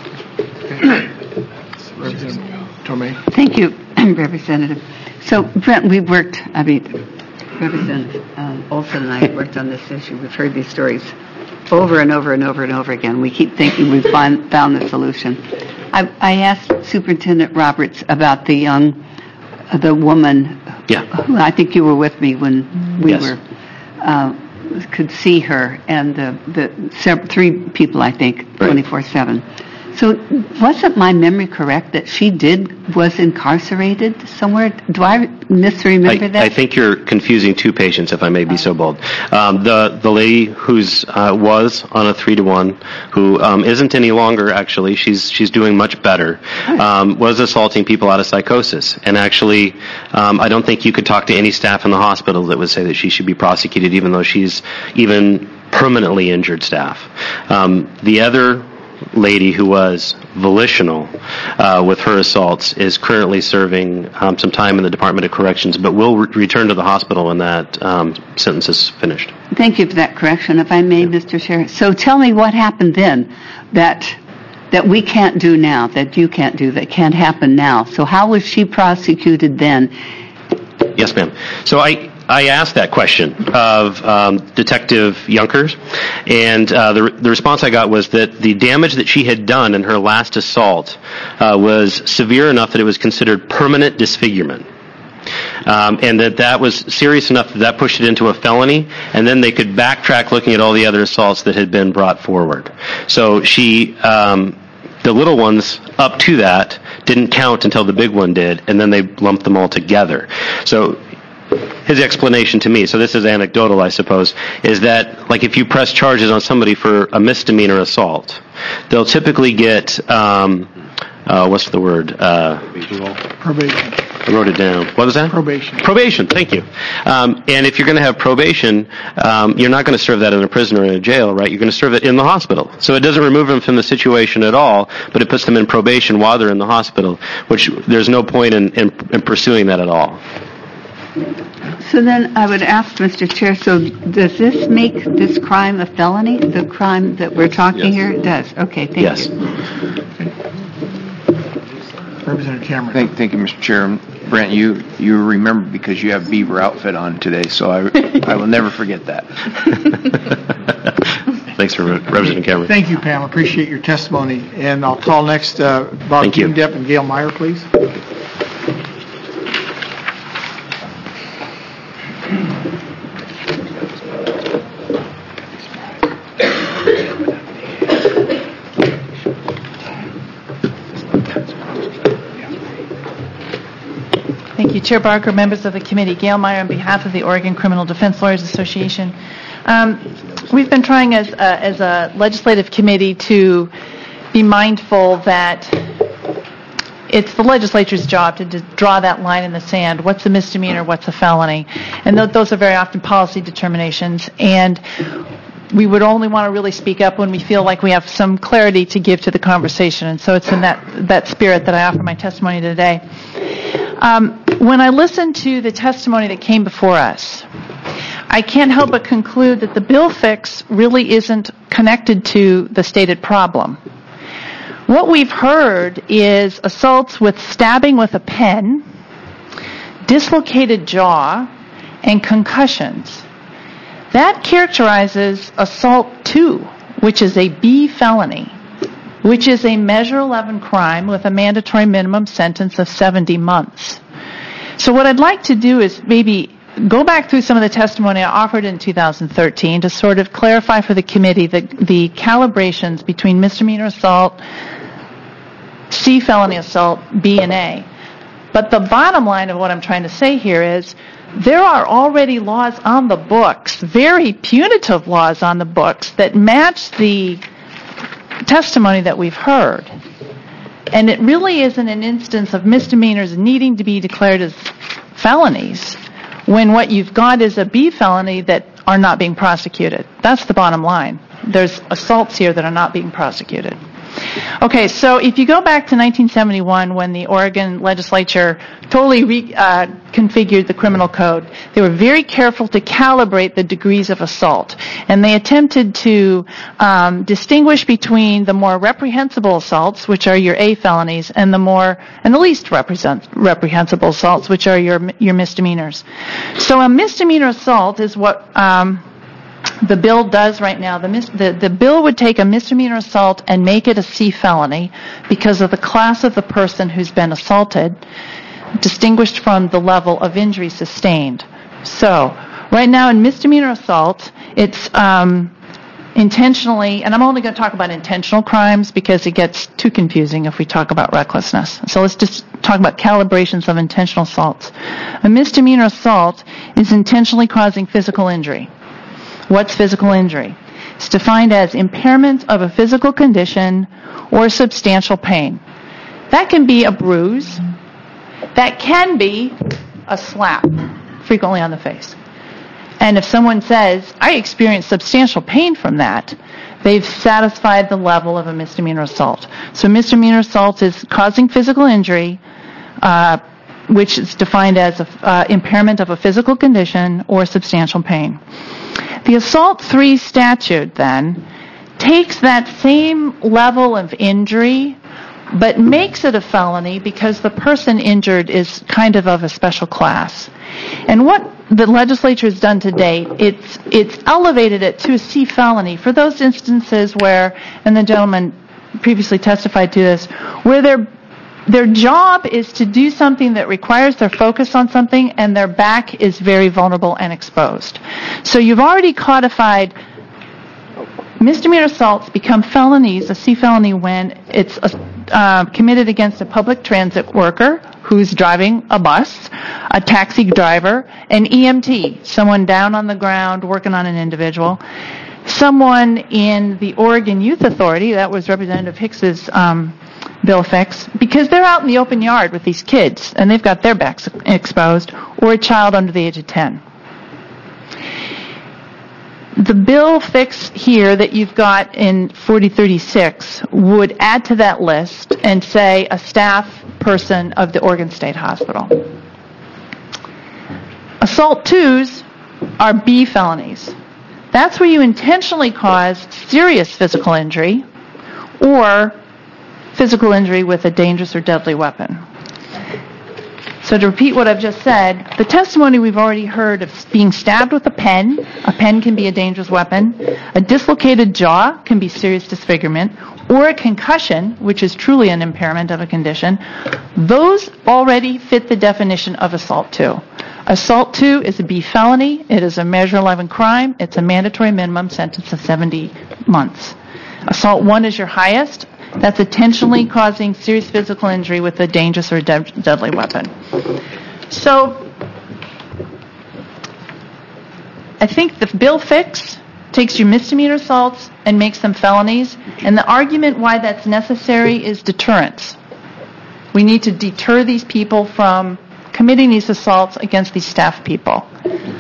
Representative Tomei. Thank you, Representative. So, Brent, we've worked, I mean, Representative um, Olson and I have worked on this issue. We've heard these stories over and over and over and over again. We keep thinking we've find, found the solution. I, I asked Superintendent Roberts about the young, uh, the woman, Yeah. who I think you were with me when we Yes. were, uh, could see her, and the, the sev- three people, I think, twenty-four seven. So wasn't my memory correct that she did, was incarcerated somewhere? Do I misremember I, that? I think you're confusing two patients, if I may be so bold. Um, the the lady who's uh, was on a three to one, who um, isn't any longer. Actually, she's she's doing much better. Um, was assaulting people out of psychosis, and actually, um, I don't think you could talk to any staff in the hospital that would say that she should be prosecuted, even though she's even permanently injured staff. Um, the other lady who was volitional uh, with her assaults is currently serving um, some time in the Department of Corrections, but will re- return to the hospital when that um, sentence is finished. Thank you for that correction, if I may, Mister Chair. So tell me what happened then that that we can't do now, that you can't do, that can't happen now. So how was she prosecuted then? Yes, ma'am. So I I asked that question of um, Detective Yunkers, and uh, the, the response I got was that the damage that she had done in her last assault uh, was severe enough that it was considered permanent disfigurement. Um, and that that was serious enough that that pushed it into a felony, and then they could backtrack looking at all the other assaults that had been brought forward. So she, um, the little ones up to that didn't count until the big one did, and then they lumped them all together. So his explanation to me, so this is anecdotal, I suppose, is that, like, if you press charges on somebody for a misdemeanor assault, they'll typically get, um, uh, what's the word? Uh, Probation. I wrote it down. What was that? Probation. Probation, thank you. Um, and if you're going to have probation, um, you're not going to serve that in a prison or in a jail, right? You're going to serve it in the hospital. So it doesn't remove them from the situation at all, but it puts them in probation while they're in the hospital, which there's no point in, in, in pursuing that at all. So then I would ask, Mister Chair, so does this make this crime a felony, the crime that we're talking Yes. here? It does. Okay, thank Yes. you. Representative Cameron. Thank, thank you, Mister Chair. Brent, you, you remember because you have beaver outfit on today, so I, I will never forget that. Thanks for Representative Cameron. Thank you, Pam. Appreciate your testimony. And I'll call next uh, Bob Thank you. Depp and Gail Meyer, please. Thank you, Chair Barker, members of the committee. Gail Meyer on behalf of the Oregon Criminal Defense Lawyers Association. Um, we've been trying as a, as a legislative committee to be mindful that it's the legislature's job to, to draw that line in the sand. What's a misdemeanor? What's a felony? And th- those are very often policy determinations. And we would only want to really speak up when we feel like we have some clarity to give to the conversation. And so it's in that, that spirit that I offer my testimony today. Um, when I listened to the testimony that came before us, I can't help but conclude that the bill fix really isn't connected to the stated problem. What we've heard is assaults with stabbing with a pen, dislocated jaw, and concussions. That characterizes assault two, which is a B felony, which is a Measure eleven crime with a mandatory minimum sentence of seventy months. So what I'd like to do is maybe go back through some of the testimony I offered in two thousand thirteen to sort of clarify for the committee the, the calibrations between misdemeanor assault, C felony assault, B and A. But the bottom line of what I'm trying to say here is there are already laws on the books, very punitive laws on the books, that match the testimony that we've heard. And it really isn't an instance of misdemeanors needing to be declared as felonies when what you've got is a B felony that are not being prosecuted. That's the bottom line. There's assaults here that are not being prosecuted. Okay, so if you go back to nineteen seventy-one when the Oregon legislature totally re, uh, configured the criminal code, they were very careful to calibrate the degrees of assault. And they attempted to um, distinguish between the more reprehensible assaults, which are your A felonies, and the more and the least represent, reprehensible assaults, which are your your misdemeanors. So a misdemeanor assault is what um, the bill does right now. The, mis- the the bill would take a misdemeanor assault and make it a C felony because of the class of the person who's been assaulted, distinguished from the level of injury sustained. So, right now in misdemeanor assault, it's um, intentionally, and I'm only going to talk about intentional crimes because it gets too confusing if we talk about recklessness. So let's just talk about calibrations of intentional assaults. A misdemeanor assault is intentionally causing physical injury. What's physical injury? It's defined as impairment of a physical condition or substantial pain. That can be a bruise. That can be a slap, frequently on the face. And if someone says, I experienced substantial pain from that, they've satisfied the level of a misdemeanor assault. So misdemeanor assault is causing physical injury, uh, which is defined as a, uh, impairment of a physical condition or substantial pain. The Assault three statute, then, takes that same level of injury, but makes it a felony because the person injured is kind of of a special class. And what the legislature has done to date, it's, it's elevated it to a C felony for those instances where, and the gentleman previously testified to this, where they're Their job is to do something that requires their focus on something, and their back is very vulnerable and exposed. So you've already codified misdemeanor assaults become felonies, a C felony, when it's uh, committed against a public transit worker who's driving a bus, a taxi driver, an E M T, someone down on the ground working on an individual, someone in the Oregon Youth Authority, that was Representative Hicks's um, bill fix, because they're out in the open yard with these kids and they've got their backs exposed, or a child under the age of ten. The bill fix here that you've got in forty thirty-six would add to that list and say a staff person of the Oregon State Hospital. Assault twos are B felonies. That's where you intentionally cause serious physical injury or physical injury with a dangerous or deadly weapon. So to repeat what I've just said, the testimony we've already heard of being stabbed with a pen, a pen can be a dangerous weapon, a dislocated jaw can be serious disfigurement, or a concussion, which is truly an impairment of a condition, those already fit the definition of assault two. Assault two is a B felony, it is a measure eleven crime, it's a mandatory minimum sentence of seventy months. Assault one is your highest. That's intentionally causing serious physical injury with a dangerous or de- deadly weapon. So, I think the bill fix takes your misdemeanor assaults and makes them felonies, and the argument why that's necessary is deterrence. We need to deter these people from committing these assaults against these staff people.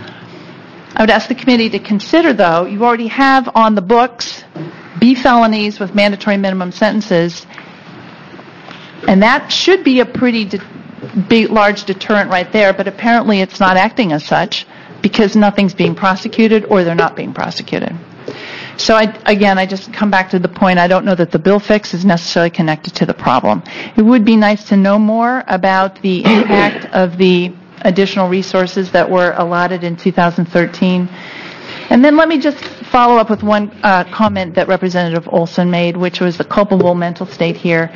I would ask the committee to consider, though, you already have on the books B felonies with mandatory minimum sentences, and that should be a pretty de- big, large deterrent right there, but apparently it's not acting as such because nothing's being prosecuted or they're not being prosecuted. So I, again, I just come back to the point, I don't know that the bill fix is necessarily connected to the problem. It would be nice to know more about the impact of the additional resources that were allotted in two thousand thirteen. And then let me just follow up with one uh, comment that Representative Olson made, which was the culpable mental state here.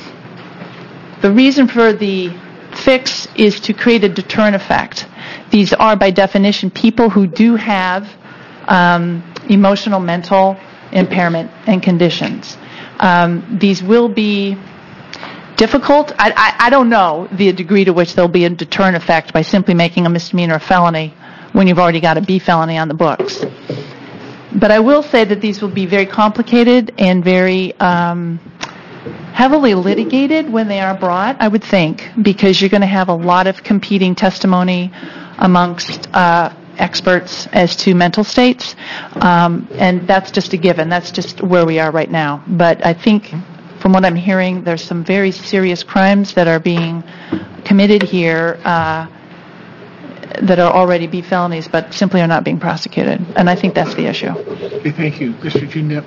The reason for the fix is to create a deterrent effect. These are, by definition, people who do have um, emotional, mental impairment and conditions. Um, these will be difficult. I, I, I don't know the degree to which there'll be a deterrent effect by simply making a misdemeanor a felony when you've already got a B felony on the books. But I will say that these will be very complicated and very um, heavily litigated when they are brought, I would think, because you're going to have a lot of competing testimony amongst uh, experts as to mental states, um, and that's just a given. That's just where we are right now. But I think, from what I'm hearing, there's some very serious crimes that are being committed here uh, that are already B felonies, but simply are not being prosecuted. And I think that's the issue. Okay, thank you. Mister Jundep.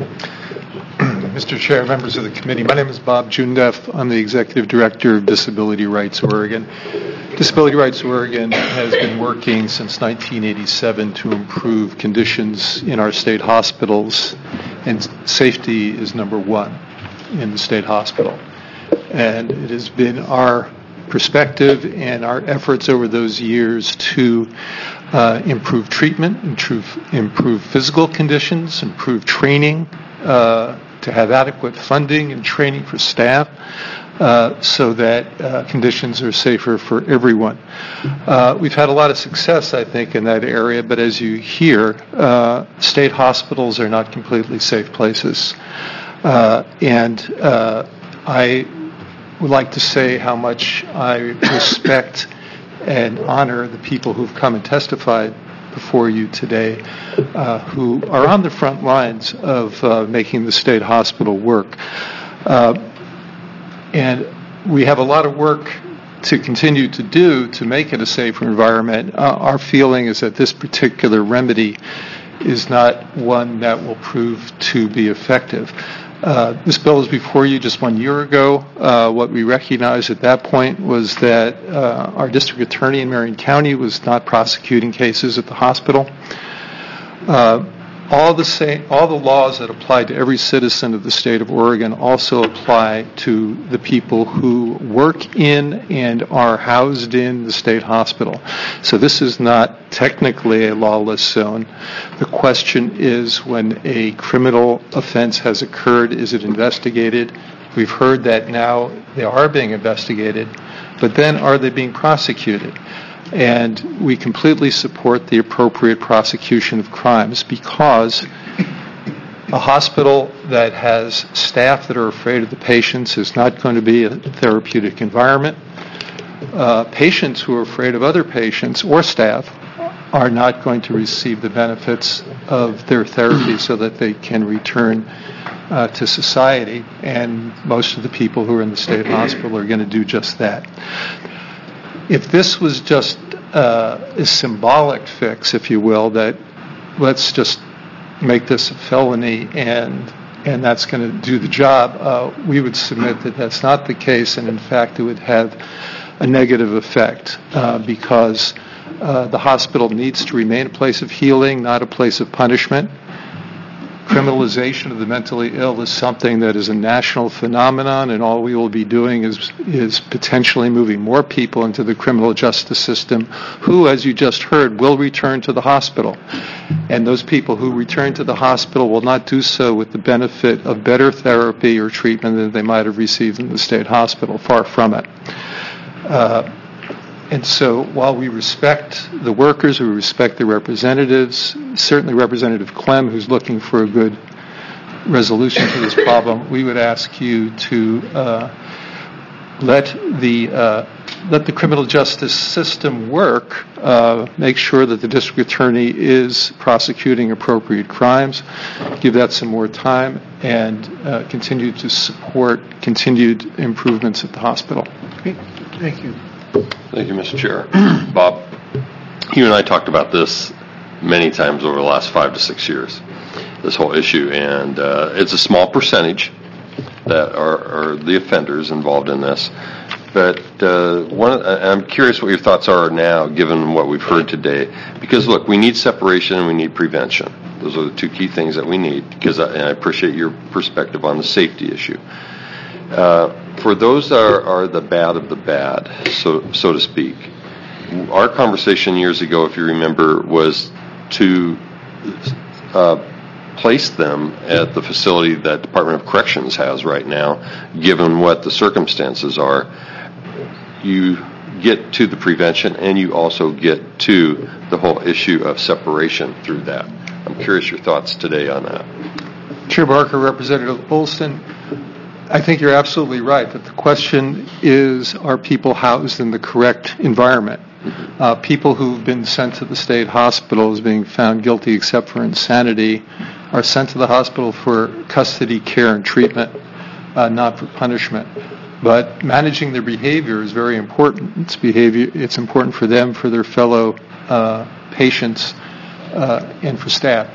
Mister Chair, members of the committee, my name is Bob Jundef. I'm the Executive Director of Disability Rights Oregon. Disability Rights Oregon has been working since nineteen eighty-seven to improve conditions in our state hospitals, and safety is number one in the state hospital. And it has been our perspective and our efforts over those years to uh, improve treatment, improve, improve physical conditions, improve training, uh, to have adequate funding and training for staff uh, so that uh, conditions are safer for everyone. Uh, we've had a lot of success, I think, in that area, but as you hear, uh, state hospitals are not completely safe places. Uh, and uh, I would like to say how much I respect and honor the people who've come and testified before you today, uh, who are on the front lines of uh, making the state hospital work. Uh, and we have a lot of work to continue to do to make it a safer environment. Uh, our feeling is that this particular remedy is not one that will prove to be effective. Uh, this bill was before you just one year ago. Uh, what we recognized at that point was that uh, our district attorney in Marion County was not prosecuting cases at the hospital. Uh, all the same, all the laws that apply to every citizen of the state of Oregon also apply to the people who work in and are housed in the state hospital. So this is not technically a lawless zone. The question is, when a criminal offense has occurred, is it investigated? We've heard that now they are being investigated, but then are they being prosecuted? And we completely support the appropriate prosecution of crimes, because a hospital that has staff that are afraid of the patients is not going to be a therapeutic environment. Uh, patients who are afraid of other patients or staff are not going to receive the benefits of their therapy so that they can return uh, to society. And most of the people who are in the state hospital are going to do just that. If this was just uh, a symbolic fix, if you will, that let's just make this a felony and and that's going to do the job, uh, we would submit that that's not the case, and in fact it would have a negative effect uh, because uh, the hospital needs to remain a place of healing, not a place of punishment. Criminalization of the mentally ill is something that is a national phenomenon, and all we will be doing is is potentially moving more people into the criminal justice system who, as you just heard, will return to the hospital. And those people who return to the hospital will not do so with the benefit of better therapy or treatment than they might have received in the state hospital. Far from it. Uh, And so while we respect the workers, we respect the representatives, certainly Representative Clem, who's looking for a good resolution to this problem, we would ask you to uh, let the uh, let the criminal justice system work, uh, make sure that the district attorney is prosecuting appropriate crimes, give that some more time, and uh, continue to support continued improvements at the hospital. Okay. Thank you. Thank you, Mister Chair. Bob, you and I talked about this many times over the last five to six years, this whole issue, and uh, it's a small percentage that are, are the offenders involved in this. But uh, one, I'm curious what your thoughts are now, given what we've heard today. Because, look, we need separation and we need prevention. Those are the two key things that we need, because I, and I appreciate your perspective on the safety issue. Uh, for those that are, are the bad of the bad, so so to speak, our conversation years ago, if you remember, was to uh, place them at the facility that Department of Corrections has right now, given what the circumstances are. You get to the prevention, and you also get to the whole issue of separation through that. I'm curious your thoughts today on that. Chair Barker, Representative Olson, I think you're absolutely right that the question is, are people housed in the correct environment? Uh, people who've been sent to the state hospital as being found guilty except for insanity are sent to the hospital for custody, care, and treatment, uh, not for punishment. But managing their behavior is very important. It's behavior. It's important for them, for their fellow uh, patients, uh, and for staff.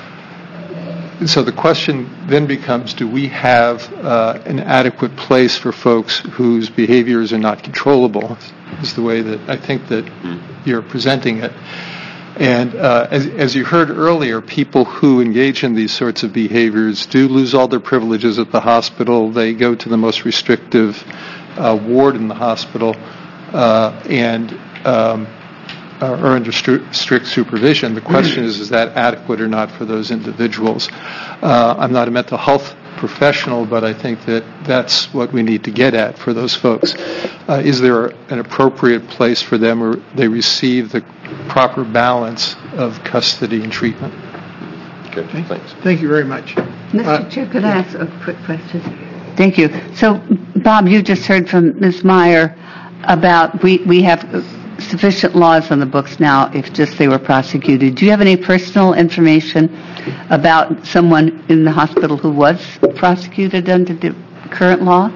So the question then becomes, do we have uh, an adequate place for folks whose behaviors are not controllable, is the way that I think that you're presenting it. And uh, as, as you heard earlier, people who engage in these sorts of behaviors do lose all their privileges at the hospital. They go to the most restrictive uh, ward in the hospital uh, and um, are under stru- strict supervision. The question is, is that adequate or not for those individuals? Uh, I'm not a mental health professional, but I think that that's what we need to get at for those folks. Uh, is there an appropriate place for them where they receive the proper balance of custody and treatment? Okay, thanks. Thank you very much. Mister Uh, Chair, could I ask a quick question? Thank you. So, Bob, you just heard from Miz Meyer about we, we have sufficient laws on the books now if just they were prosecuted. Do you have any personal information about someone in the hospital who was prosecuted under the current law?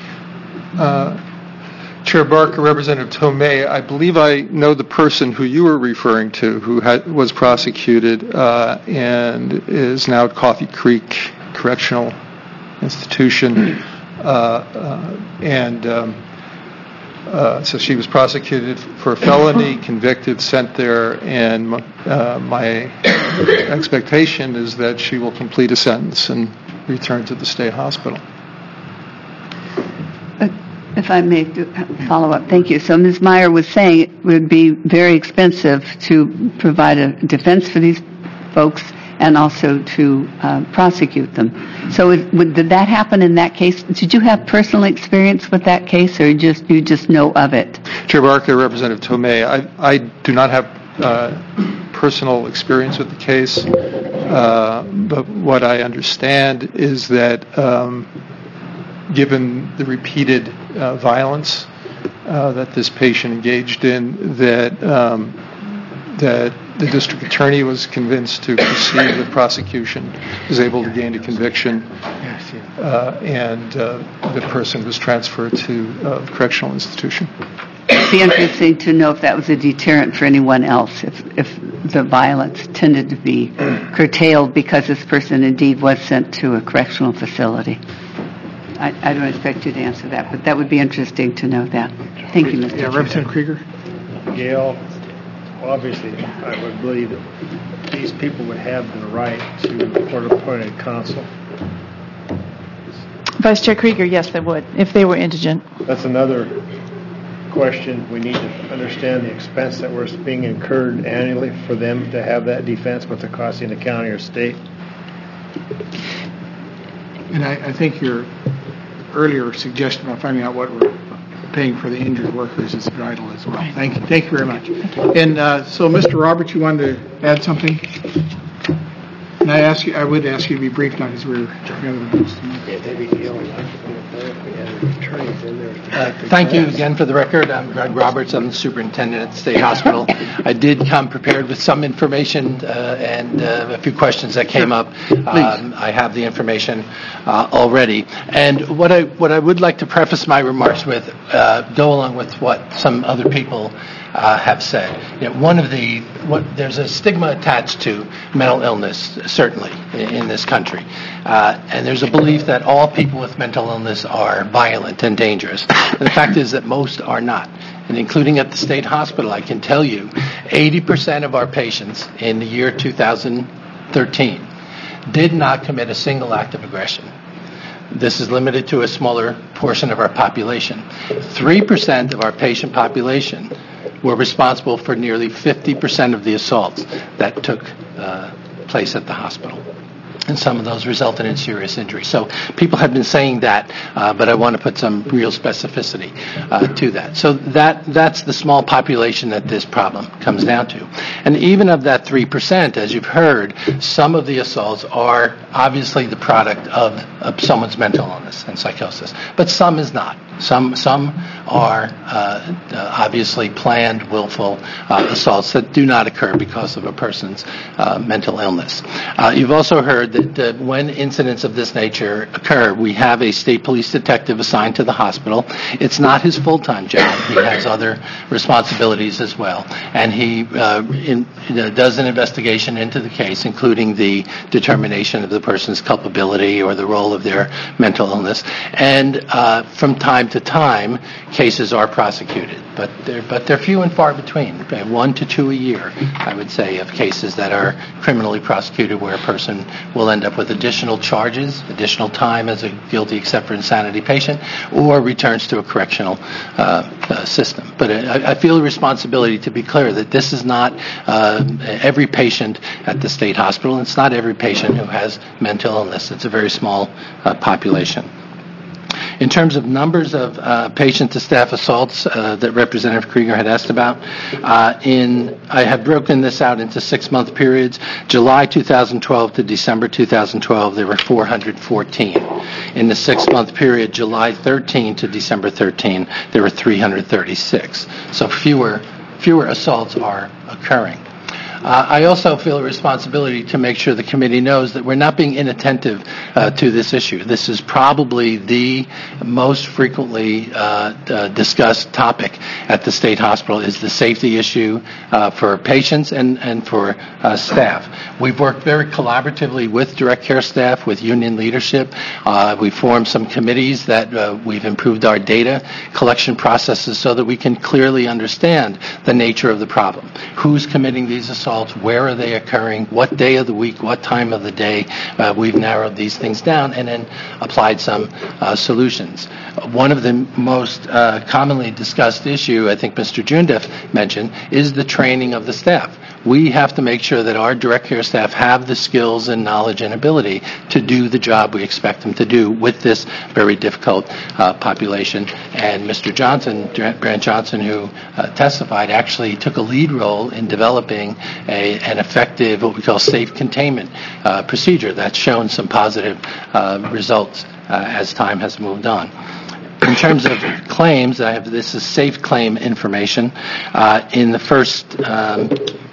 Uh, Chair Barker, Representative Tomei, I believe I know the person who you were referring to who had, was prosecuted uh, and is now at Coffee Creek Correctional Institution. Uh, uh, and um, uh, so she was prosecuted for a felony, convicted, sent there, and uh, my expectation is that she will complete a sentence and return to the state hospital. If I may do, follow up, thank you. So Miz Meyer was saying it would be very expensive to provide a defense for these folks and also to uh, prosecute them. So it, would, did that happen in that case? Did you have personal experience with that case, or just you just know of it? Chair Barker, Representative Tomei, I, I do not have uh, personal experience with the case, uh, but what I understand is that um, given the repeated uh, violence uh, that this patient engaged in, that um, that the district attorney was convinced to proceed with prosecution, was able to gain a conviction, uh, and uh, the person was transferred to a correctional institution. It'd be interesting to know if that was a deterrent for anyone else, if, if the violence tended to be curtailed because this person indeed was sent to a correctional facility. I, I don't expect you to answer that, but that would be interesting to know that. Thank you, Mister Yeah, Chair. Representative Krieger. Gail, obviously, I would believe that these people would have the right to court-appointed counsel. Vice Chair Krieger, yes, they would, if they were indigent. That's another question. We need to understand the expense that was being incurred annually for them to have that defense, what they're costing the county or state. And I, I think your earlier suggestion about finding out what we're paying for the injured workers is vital as well. Right. Thank you. Thank you very much. And uh, so, Mister Roberts, you wanted to add something? And I ask you, I would ask you to be brief now because we're together. Uh, Thank you again for the record. I'm Greg Roberts. I'm the superintendent at the State Hospital. I did come prepared with some information uh, and uh, a few questions that came up. Um, I have the information uh, already. And what I what I would like to preface my remarks with, uh, go along with what some other people uh, have said. You know, one of the what there's a stigma attached to mental illness, certainly in, in this country, uh, and there's a belief that all people with mental illness are violent and dangerous. And the fact is that most are not. And including at the state hospital, I can tell you, eighty percent of our patients in the year two thousand thirteen did not commit a single act of aggression. This is limited to a smaller portion of our population. three percent of our patient population were responsible for nearly fifty percent of the assaults that took uh, place at the hospital. And some of those resulted in serious injury. So people have been saying that, uh, but I want to put some real specificity uh, to that. So that that's the small population that this problem comes down to. And even of that three percent, as you've heard, some of the assaults are obviously the product of, of someone's mental illness and psychosis, but some is not. Some some are uh, uh, obviously planned, willful uh, assaults that do not occur because of a person's uh, mental illness. Uh, you've also heard that uh, when incidents of this nature occur, we have a state police detective assigned to the hospital. It's not his full-time job. He has other responsibilities as well, and he uh, in, uh, does an investigation into the case, including the determination of the person's culpability or the role of their mental illness. And uh, from time to time, cases are prosecuted, but they're but they're few and far between. One to two a year, I would say, of cases that are criminally prosecuted where a person will end up with additional charges, additional time as a guilty except for insanity patient, or returns to a correctional uh, uh, system. But I, I feel a responsibility to be clear that this is not uh, every patient at the state hospital. It's not every patient who has mental illness. It's a very small uh, population. In terms of numbers of uh, patient-to-staff assaults uh, that Representative Krieger had asked about, uh, in I have broken this out into six-month periods. July two thousand twelve to December two thousand twelve, there were four hundred fourteen. In the six-month period, July thirteen to December thirteen, there were three hundred thirty-six. So fewer fewer assaults are occurring. Uh, I also feel a responsibility to make sure the committee knows that we're not being inattentive uh, to this issue. This is probably the most frequently uh, uh, discussed topic at the state hospital is the safety issue uh, for patients and, and for uh, staff. We've worked very collaboratively with direct care staff, with union leadership. Uh, we formed some committees that uh, we've improved our data collection processes so that we can clearly understand the nature of the problem. Who's committing these assaults? Where are they occurring? What day of the week? What time of the day? Uh, we've narrowed these things down and then applied some uh, solutions. One of the most uh, commonly discussed issue, I think Mister Jundeff mentioned, is the training of the staff. We have to make sure that our direct care staff have the skills and knowledge and ability to do the job we expect them to do with this very difficult uh, population. And Mister Johnson, Grant Johnson, who uh, testified, actually took a lead role in developing a, an effective, what we call safe containment uh, procedure that's shown some positive uh, results uh, as time has moved on. In terms of claims, I have this is safe claim information. Uh, in the first um,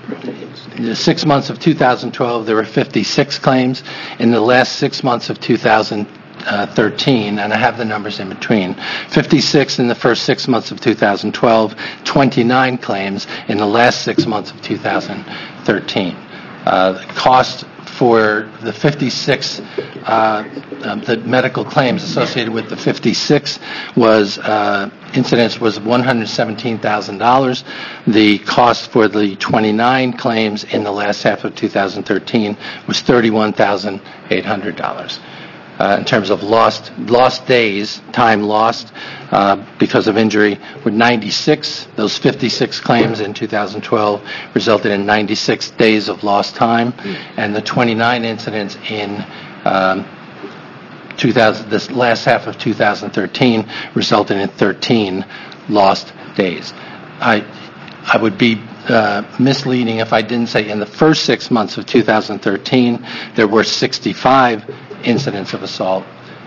in the six months of two thousand twelve, there were fifty-six claims. In the last six months of two thousand thirteen, and I have the numbers in between, fifty-six in the first six months of two thousand twelve, twenty-nine claims in the last six months of two thousand thirteen. Uh, The cost for the fifty-six, uh, um, the medical claims associated with the fifty-six was, uh, incidents was one hundred seventeen thousand dollars. The cost for the twenty-nine claims in the last half of two thousand thirteen was thirty-one thousand eight hundred dollars. Uh, in terms of lost lost days, time lost uh, because of injury, were ninety-six. Those fifty-six claims in two thousand twelve resulted in ninety-six days of lost time, and the twenty-nine incidents in um, two thousand, this last half of two thousand thirteen resulted in thirteen lost days. I I would be uh, misleading if I didn't say in the first six months of two thousand thirteen there were sixty-five incidents of assault,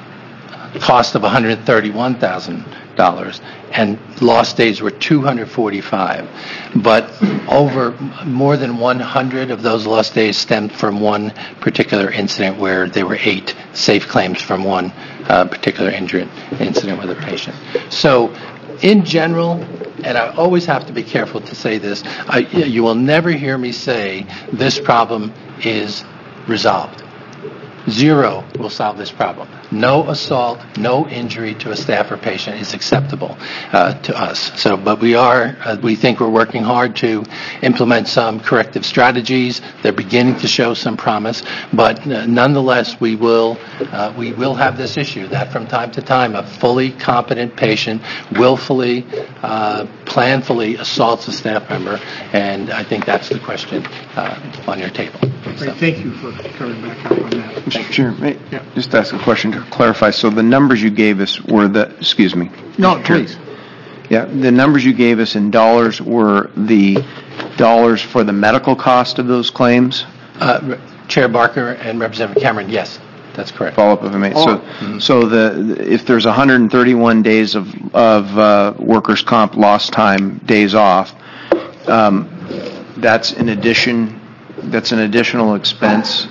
cost of one hundred thirty-one thousand dollars, and lost days were two hundred forty-five. But over more than one hundred of those lost days stemmed from one particular incident where there were eight safe claims from one uh, particular injury incident with a patient. So in general, and I always have to be careful to say this, I, you will never hear me say this problem is resolved. Zero will solve this problem. No assault, no injury to a staff or patient is acceptable uh, to us. So, but we are, uh, we think we're working hard to implement some corrective strategies. They're beginning to show some promise, but uh, nonetheless, we will, uh, we will have this issue that from time to time, a fully competent patient willfully, uh, planfully assaults a staff member, and I think that's the question uh, on your table. Great, thank you for coming back up on that. Mister Chair, may I just ask a question to clarify? So the numbers you gave us were the, excuse me. No, please. Yeah, the numbers you gave us in dollars were the dollars for the medical cost of those claims? Uh, Chair Barker and Representative Cameron, yes, that's correct. Follow up if I may. Oh. So, Mm-hmm. so the if there's one hundred thirty-one days of of uh, workers' comp lost time days off, um, that's in addition. That's an additional expense,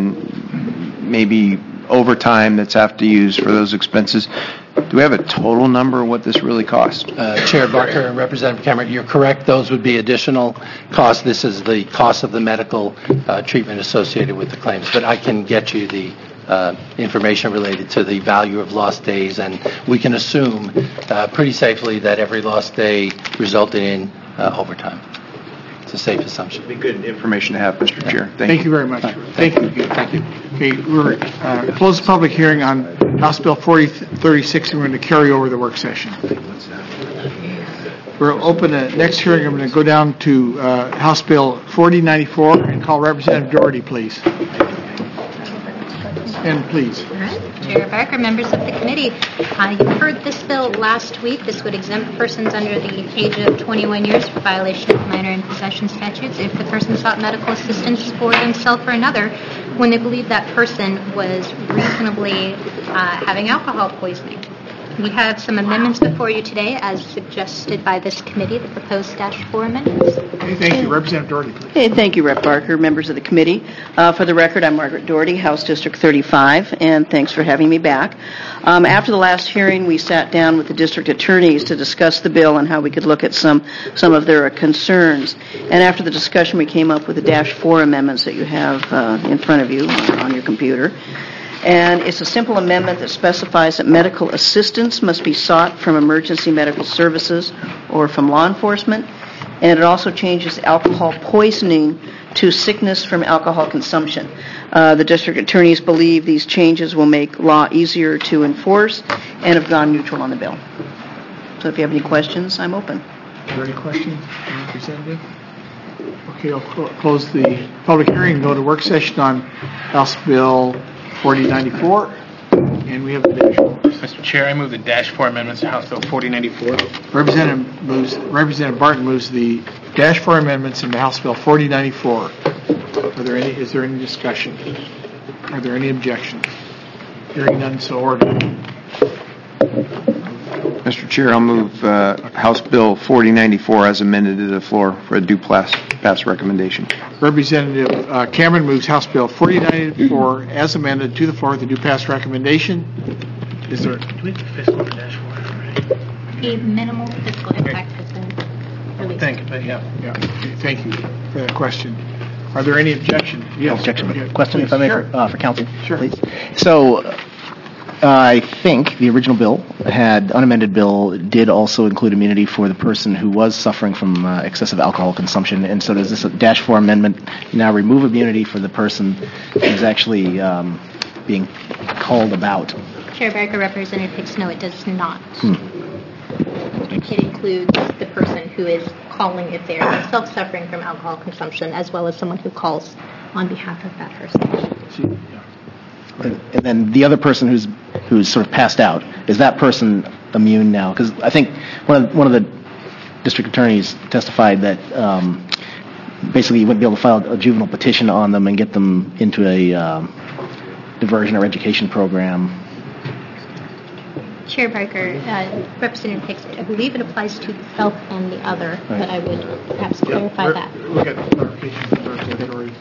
and maybe overtime that's have to use for those expenses. Do we have a total number of what this really costs? Uh, Chair Barker and Representative Cameron, you're correct. Those would be additional costs. This is the cost of the medical uh, treatment associated with the claims. But I can get you the uh, information related to the value of lost days, and we can assume uh, pretty safely that every lost day resulted in uh, overtime. It's a safe assumption. It'd be good information to have, Mister Chair. Thank, Thank you. you very much. Thank you. Thank you. Okay, we're uh, close the public hearing on House Bill forty thirty-six, and we're going to carry over the work session. We'll open the next hearing. I'm going to go down to uh, House Bill forty ninety-four and call Representative Doherty, please. And please. All right. Chair Barker, members of the committee, uh, you heard this bill last week. This would exempt persons under the age of twenty-one years for violation of minor in possession statutes if the person sought medical assistance for themselves or another when they believed that person was reasonably uh, having alcohol poisoning. We have some amendments before you today, as suggested by this committee, the proposed dash four amendments. Okay, thank you. Representative Doherty, please. Hey, thank you, Representative Barker, members of the committee. Uh, for the record, I'm Margaret Doherty, House District thirty-five, and thanks for having me back. Um, after the last hearing, we sat down with the district attorneys to discuss the bill and how we could look at some some of their uh, concerns. And after the discussion, we came up with the dash four amendments that you have uh, in front of you uh, on your computer. And it's a simple amendment that specifies that medical assistance must be sought from emergency medical services or from law enforcement. And it also changes alcohol poisoning to sickness from alcohol consumption. Uh, the district attorneys believe these changes will make law easier to enforce and have gone neutral on the bill. So if you have any questions, I'm open. Are there any questions, Representative? Okay, I'll cl- close the public hearing and go to work session on House Bill forty ninety-four, and we have the dash four. Mister Chair, I move the dash four amendments to House Bill forty ninety-four. Representative moves, Representative Barton moves the dash four amendments into House Bill forty ninety-four. Are there any, is there any discussion? Are there any objections? Hearing none, so ordered. Mister Chair, I'll move uh, House Bill forty ninety-four as amended to the floor for a due pass, pass recommendation. Representative uh, Cameron moves House Bill forty ninety-four as amended to the floor with a due pass recommendation. Is there? A minimal fiscal impact has been released. Thank you. Yeah. Yeah. Okay, thank you for that question. Are there any objections? Yes. Objection, Yeah, but question, please. if I may, Sure. for, uh, for council, Sure. please. So, uh, I think the original bill had, unamended bill did also include immunity for the person who was suffering from uh, excessive alcohol consumption, and so does this dash four amendment now remove immunity for the person who's actually um, being called about? Chair Barker, Representative Hicks, no, it does not. Hmm. It includes the person who is calling if they are themselves suffering from alcohol consumption, as well as someone who calls on behalf of that person. And and then the other person who's who's sort of passed out, is that person immune now? Because I think one of one of the district attorneys testified that um, basically you wouldn't be able to file a juvenile petition on them and get them into a um, diversion or education program. Chair Barker, uh, Representative Hicks, I believe it applies to the self and the other, Right. but I would perhaps clarify We're- that. We'll get clarification from the authority.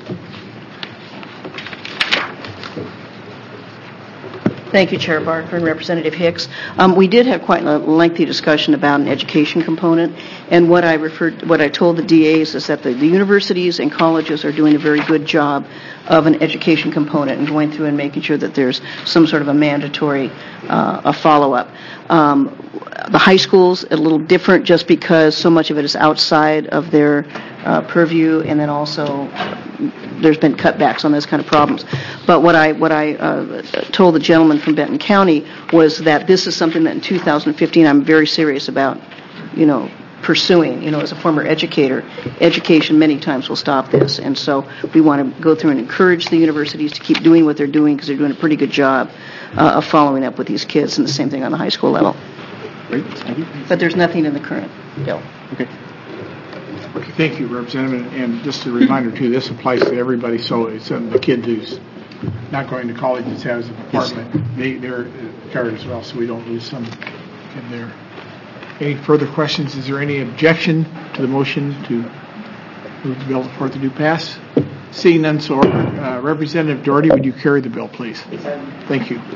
Thank you, Chair Barker and Representative Hicks. Um, we did have quite a lengthy discussion about an education component, and what I referred, what I told the D As is that the, the universities and colleges are doing a very good job of an education component and going through and making sure that there's some sort of a mandatory uh, a follow-up. Um, the high schools a little different just because so much of it is outside of their uh, purview, and then also there's been cutbacks on those kind of problems. But what I what I uh, told the gentleman from Benton County was that this is something that in two thousand fifteen I'm very serious about, you know, pursuing. You know, as a former educator, education many times will stop this, and so we want to go through and encourage the universities to keep doing what they're doing because they're doing a pretty good job uh, of following up with these kids, and the same thing on the high school level. Great, thank you. But there's nothing in the current bill. Okay. Okay, thank you, Representative. And just a reminder too, this applies to everybody. So it's um, the kid who's not going to college that has an apartment. They they're covered as well, so we don't lose some in there. Any further questions? Is there any objection to the motion to move the bill to fourth to do pass? Seeing none, so ordered. Uh, Representative Doherty, would you carry the bill, please? Thank you.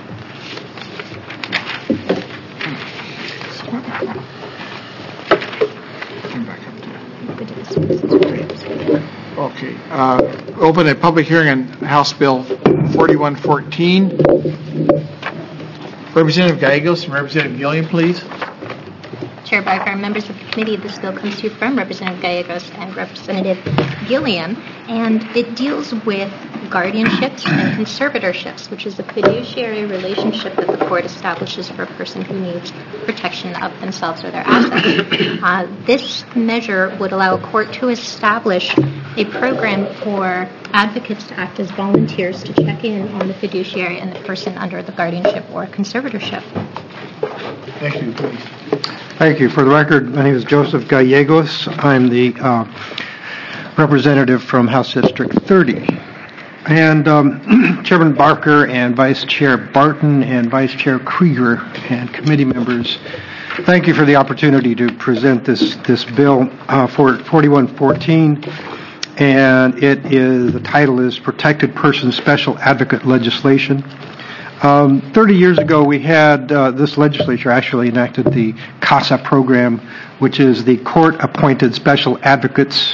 Okay. Uh, open a public hearing on House Bill forty-one fourteen. Representative Gallegos and Representative Gilliam, please. Chair Barker, members of the committee, this bill comes to you from Representative Gallegos and Representative Gilliam, and it deals with guardianships and conservatorships, which is a fiduciary relationship that the court establishes for a person who needs protection of themselves or their assets. Uh, this measure would allow a court to establish a program for advocates to act as volunteers to check in on the fiduciary and the person under the guardianship or conservatorship. Thank you, please. Thank you. For the record, my name is Joseph Gallegos. I'm the uh, representative from House District thirty. And um, Chairman Barker and Vice Chair Barton and Vice Chair Krieger and committee members, thank you for the opportunity to present this, this bill uh, for forty-one fourteen. And it is, the title is Protected Person Special Advocate Legislation. Um, thirty years ago, we had, uh, this legislature actually enacted the CASA program, which is the Court-Appointed Special Advocates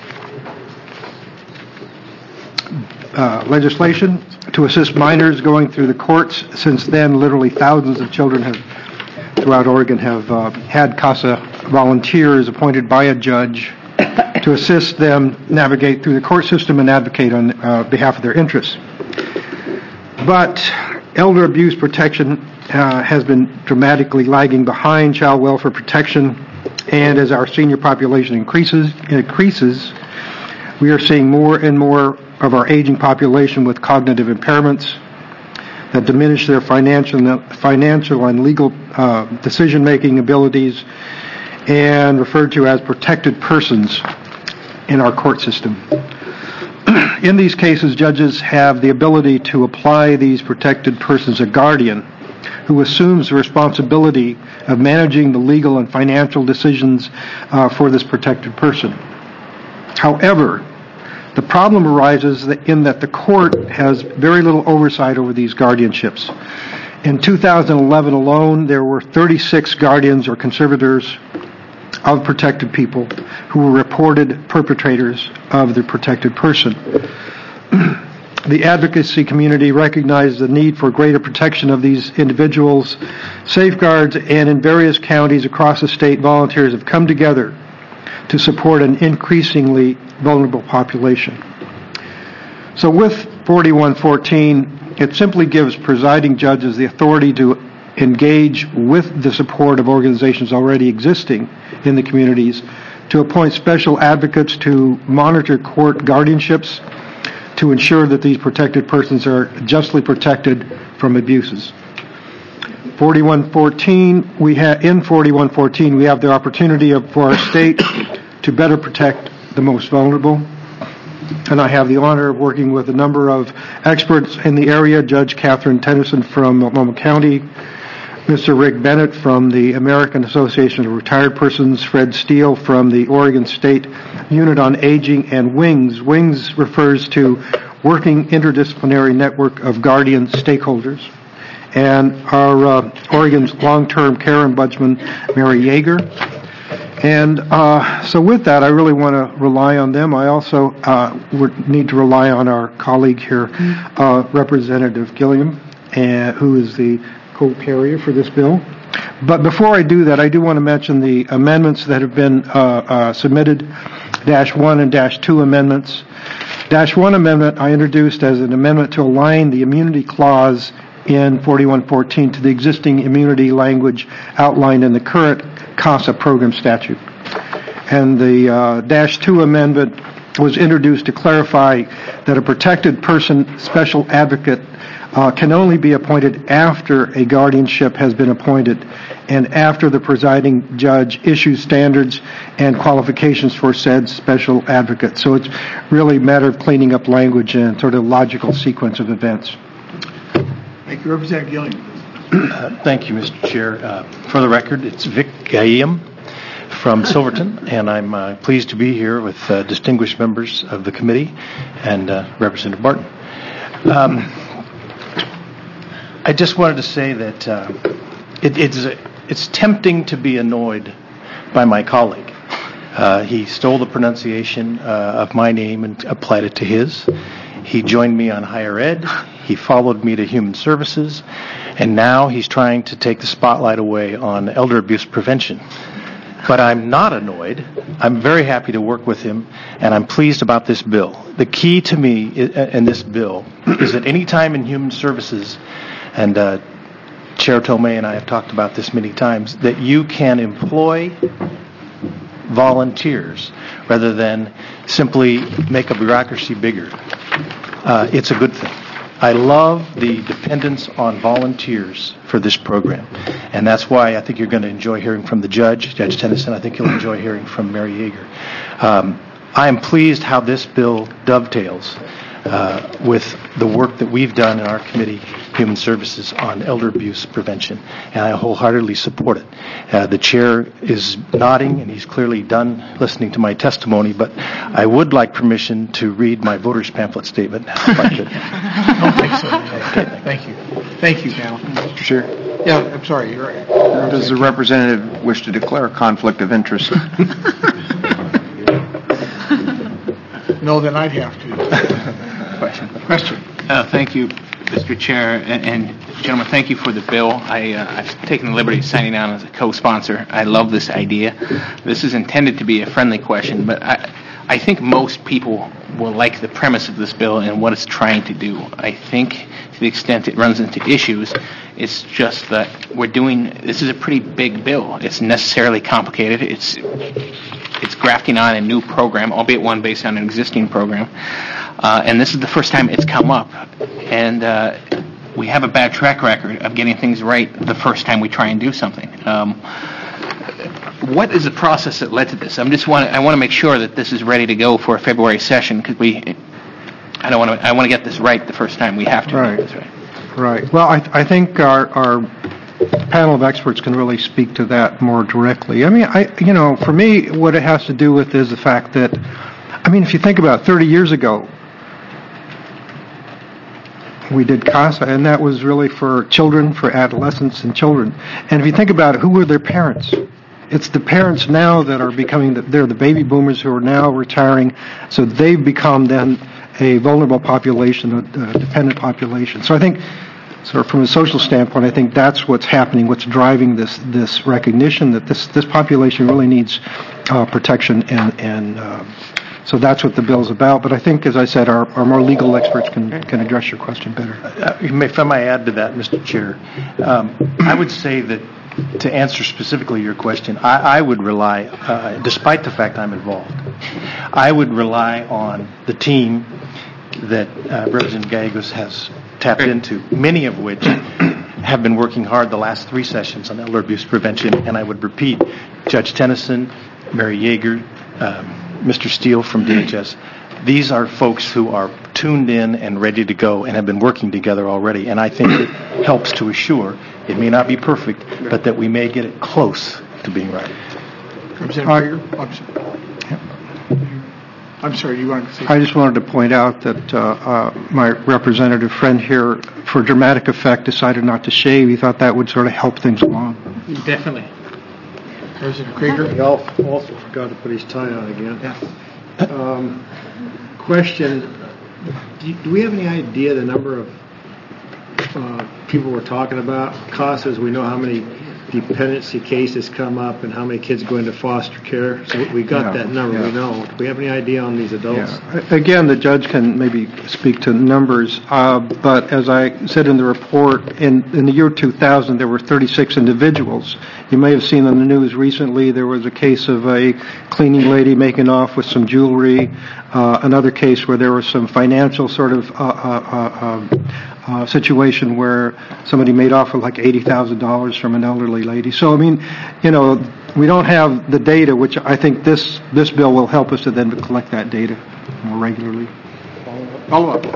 uh, legislation to assist minors going through the courts. Since then, literally thousands of children have, throughout Oregon have uh, had CASA volunteers appointed by a judge to assist them navigate through the court system and advocate on uh, behalf of their interests. But elder abuse protection uh, has been dramatically lagging behind child welfare protection, and as our senior population increases, increases, we are seeing more and more of our aging population with cognitive impairments that diminish their financial, financial and legal uh, decision-making abilities, and referred to as protected persons in our court system. In these cases, judges have the ability to apply these protected persons a guardian who assumes the responsibility of managing the legal and financial decisions uh, for this protected person. However, the problem arises that in that the court has very little oversight over these guardianships. In two thousand eleven alone, there were thirty-six guardians or conservators of protected people who were reported perpetrators of the protected person. The advocacy community recognized the need for greater protection of these individuals, safeguards, and in various counties across the state, volunteers have come together to support an increasingly vulnerable population. So with forty-one fourteen, it simply gives presiding judges the authority to engage with the support of organizations already existing in the communities, to appoint special advocates to monitor court guardianships, to ensure that these protected persons are justly protected from abuses. forty-one fourteen, we have in forty-one fourteen, we have the opportunity of, for our state to better protect the most vulnerable. And I have the honor of working with a number of experts in the area, Judge Catherine Tennyson from Multnomah County, Mister Rick Bennett from the American Association of Retired Persons, Fred Steele from the Oregon State Unit on Aging, and WINGS. WINGS refers to Working Interdisciplinary Network of Guardian Stakeholders. And our uh, Oregon's long-term care ombudsman, Mary Yeager. And uh, so with that, I really want to rely on them. I also uh, would need to rely on our colleague here, uh, Representative Gilliam, uh, who is the co-carrier for this bill. But before I do that, I do want to mention the amendments that have been uh, uh, submitted, dash one and dash two amendments. Dash one amendment I introduced as an amendment to align the immunity clause in forty-one fourteen to the existing immunity language outlined in the current CASA program statute. And the uh, dash two amendment was introduced to clarify that a protected person special advocate uh, can only be appointed after a guardianship has been appointed and after the presiding judge issues standards and qualifications for said special advocate. So it's really a matter of cleaning up language and sort of logical sequence of events. Thank you, Representative Gilliam. Uh, thank you, Mister Chair. Uh, for the record, it's Vic Gaim from Silverton, and I'm uh, pleased to be here with uh, distinguished members of the committee and uh, Representative Barton. Um, I just wanted to say that uh, it, it's it's tempting to be annoyed by my colleague. Uh, he stole the pronunciation uh, of my name and applied it to his. He joined me on higher ed. He followed me to human services, and now he's trying to take the spotlight away on elder abuse prevention. But I'm not annoyed. I'm very happy to work with him, and I'm pleased about this bill. The key to me in this bill is that any time in human services, and uh, Chair Tomei and I have talked about this many times, that you can employ volunteers rather than simply make a bureaucracy bigger. Uh, it's a good thing. I love the dependence on volunteers for this program, and that's why I think you're going to enjoy hearing from the judge, Judge Tennyson. I think you'll enjoy hearing from Mary Yeager. Um, I am pleased how this bill dovetails uh, with the work that we've done in our committee, Human Services, on elder abuse prevention, and I wholeheartedly support it. Uh, the chair is nodding, and he's clearly done listening to my testimony, but I would like permission to read my voter's pamphlet statement now, if I could. I don't think so. Okay, thank you. Thank you, panel. Mister Chair. Yeah, I'm sorry. You're right. Does the representative wish to declare a conflict of interest? No, then I'd have to. Question. Question. Uh, thank you, Mister Chair, and, and gentlemen, thank you for the bill. I, uh, I've taken the liberty of signing on as a co-sponsor. I love this idea. This is intended to be a friendly question, but I, I think most people will like the premise of this bill and what it's trying to do. I think to the extent it runs into issues, it's just that we're doing, this is a pretty big bill. It's necessarily complicated. It's it's grafting on a new program, albeit one based on an existing program. Uh, and this is the first time it's come up. And uh, we have a bad track record of getting things right the first time we try and do something. Um, what is the process that led to this? I'm just want I want to make sure that this is ready to go for a February session, because we I don't want to I want to get this right the first time. We have to Right. get this right. Right. Well, I, I think our, our panel of experts can really speak to that more directly. I mean, I you know, for me, what it has to do with is the fact that, I mean, if you think about it, thirty years ago, we did CASA, and that was really for children, for adolescents and children. And if you think about it, who were their parents? it's the parents now that are becoming, the, they're the baby boomers who are now retiring, so they've become then a vulnerable population, a, a dependent population. So I think, sort of from a social standpoint, I think that's what's happening, what's driving this this recognition that this this population really needs uh, protection, and and uh, so that's what the bill's about. But I think, as I said, our, our more legal experts can can address your question better. Uh, if I may add to that, Mister Chair, um, I would say that to answer specifically your question, I, I would rely, uh, despite the fact I'm involved, I would rely on the team that uh, Representative Gallegos has tapped into, many of which have been working hard the last three sessions on elder abuse prevention. And I would repeat, Judge Tennyson, Mary Yeager, um, Mister Steele from D H S. These are folks who are tuned in and ready to go and have been working together already. And I think it helps to assure, it may not be perfect, but that we may get it close to being right. Representative Krieger? I'm sorry. I'm sorry, you wanted to say I just wanted to point out that uh, uh, my representative friend here, for dramatic effect, decided not to shave. He thought that would sort of help things along. Definitely. Representative Krieger? He also forgot to put his tie on again. Yeah. Um, question, do, do we have any idea the number of uh, people we're talking about? CASAs, we know how many dependency cases come up and how many kids go into foster care. So we got Yeah, that number, yeah. we know. Do we have any idea on these adults? Yeah. Again, the judge can maybe speak to numbers, uh, but as I said in the report, in, in the year two thousand, there were thirty-six individuals. You may have seen on the news recently, there was a case of a cleaning lady making off with some jewelry, uh, another case where there was some financial sort of uh, uh, uh, uh, situation where somebody made off with like eighty thousand dollars from an elderly lady. So, I mean, you know, we don't have the data, which I think this, this bill will help us to then collect that data more regularly. Follow up.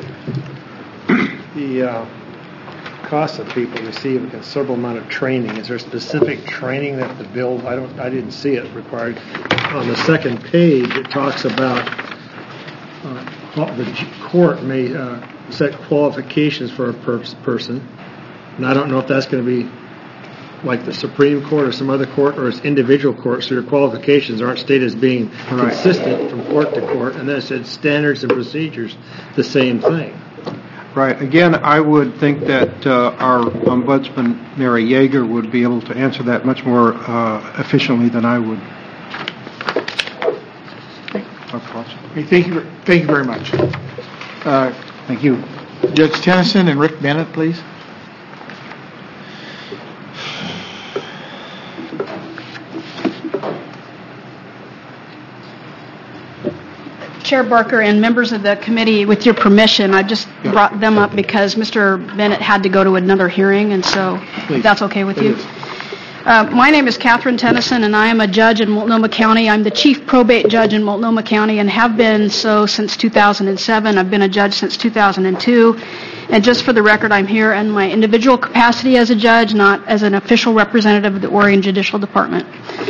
The uh, CASA people receive a considerable amount of training. Is there specific training that the bill, I don't, I didn't see it required. On the second page, it talks about uh, qual- the court may uh, set qualifications for a per- person. And I don't know if that's going to be like the Supreme Court or some other court, or it's individual court, so your qualifications aren't stated as being Right. consistent from court to court. And then it said standards and procedures, the same thing. Right. Again, I would think that uh, our ombudsman, Mary Yeager, would be able to answer that much more uh, efficiently than I would. Okay, thank you, thank you very much. Uh, Thank you. Judge Tennyson and Rick Bennett, please. Chair Barker and members of the committee, with your permission, I just brought them up because Mister Bennett had to go to another hearing, and so if that's okay with you. Uh, my name is Catherine Tennyson, and I am a judge in Multnomah County. I'm the chief probate judge in Multnomah County and have been so since two thousand seven. I've been a judge since two thousand two. And just for the record, I'm here in my individual capacity as a judge, not as an official representative of the Oregon Judicial Department.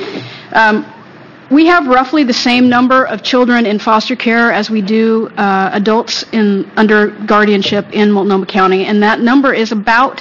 Um, We have roughly the same number of children in foster care as we do uh, adults in under guardianship in Multnomah County, and that number is about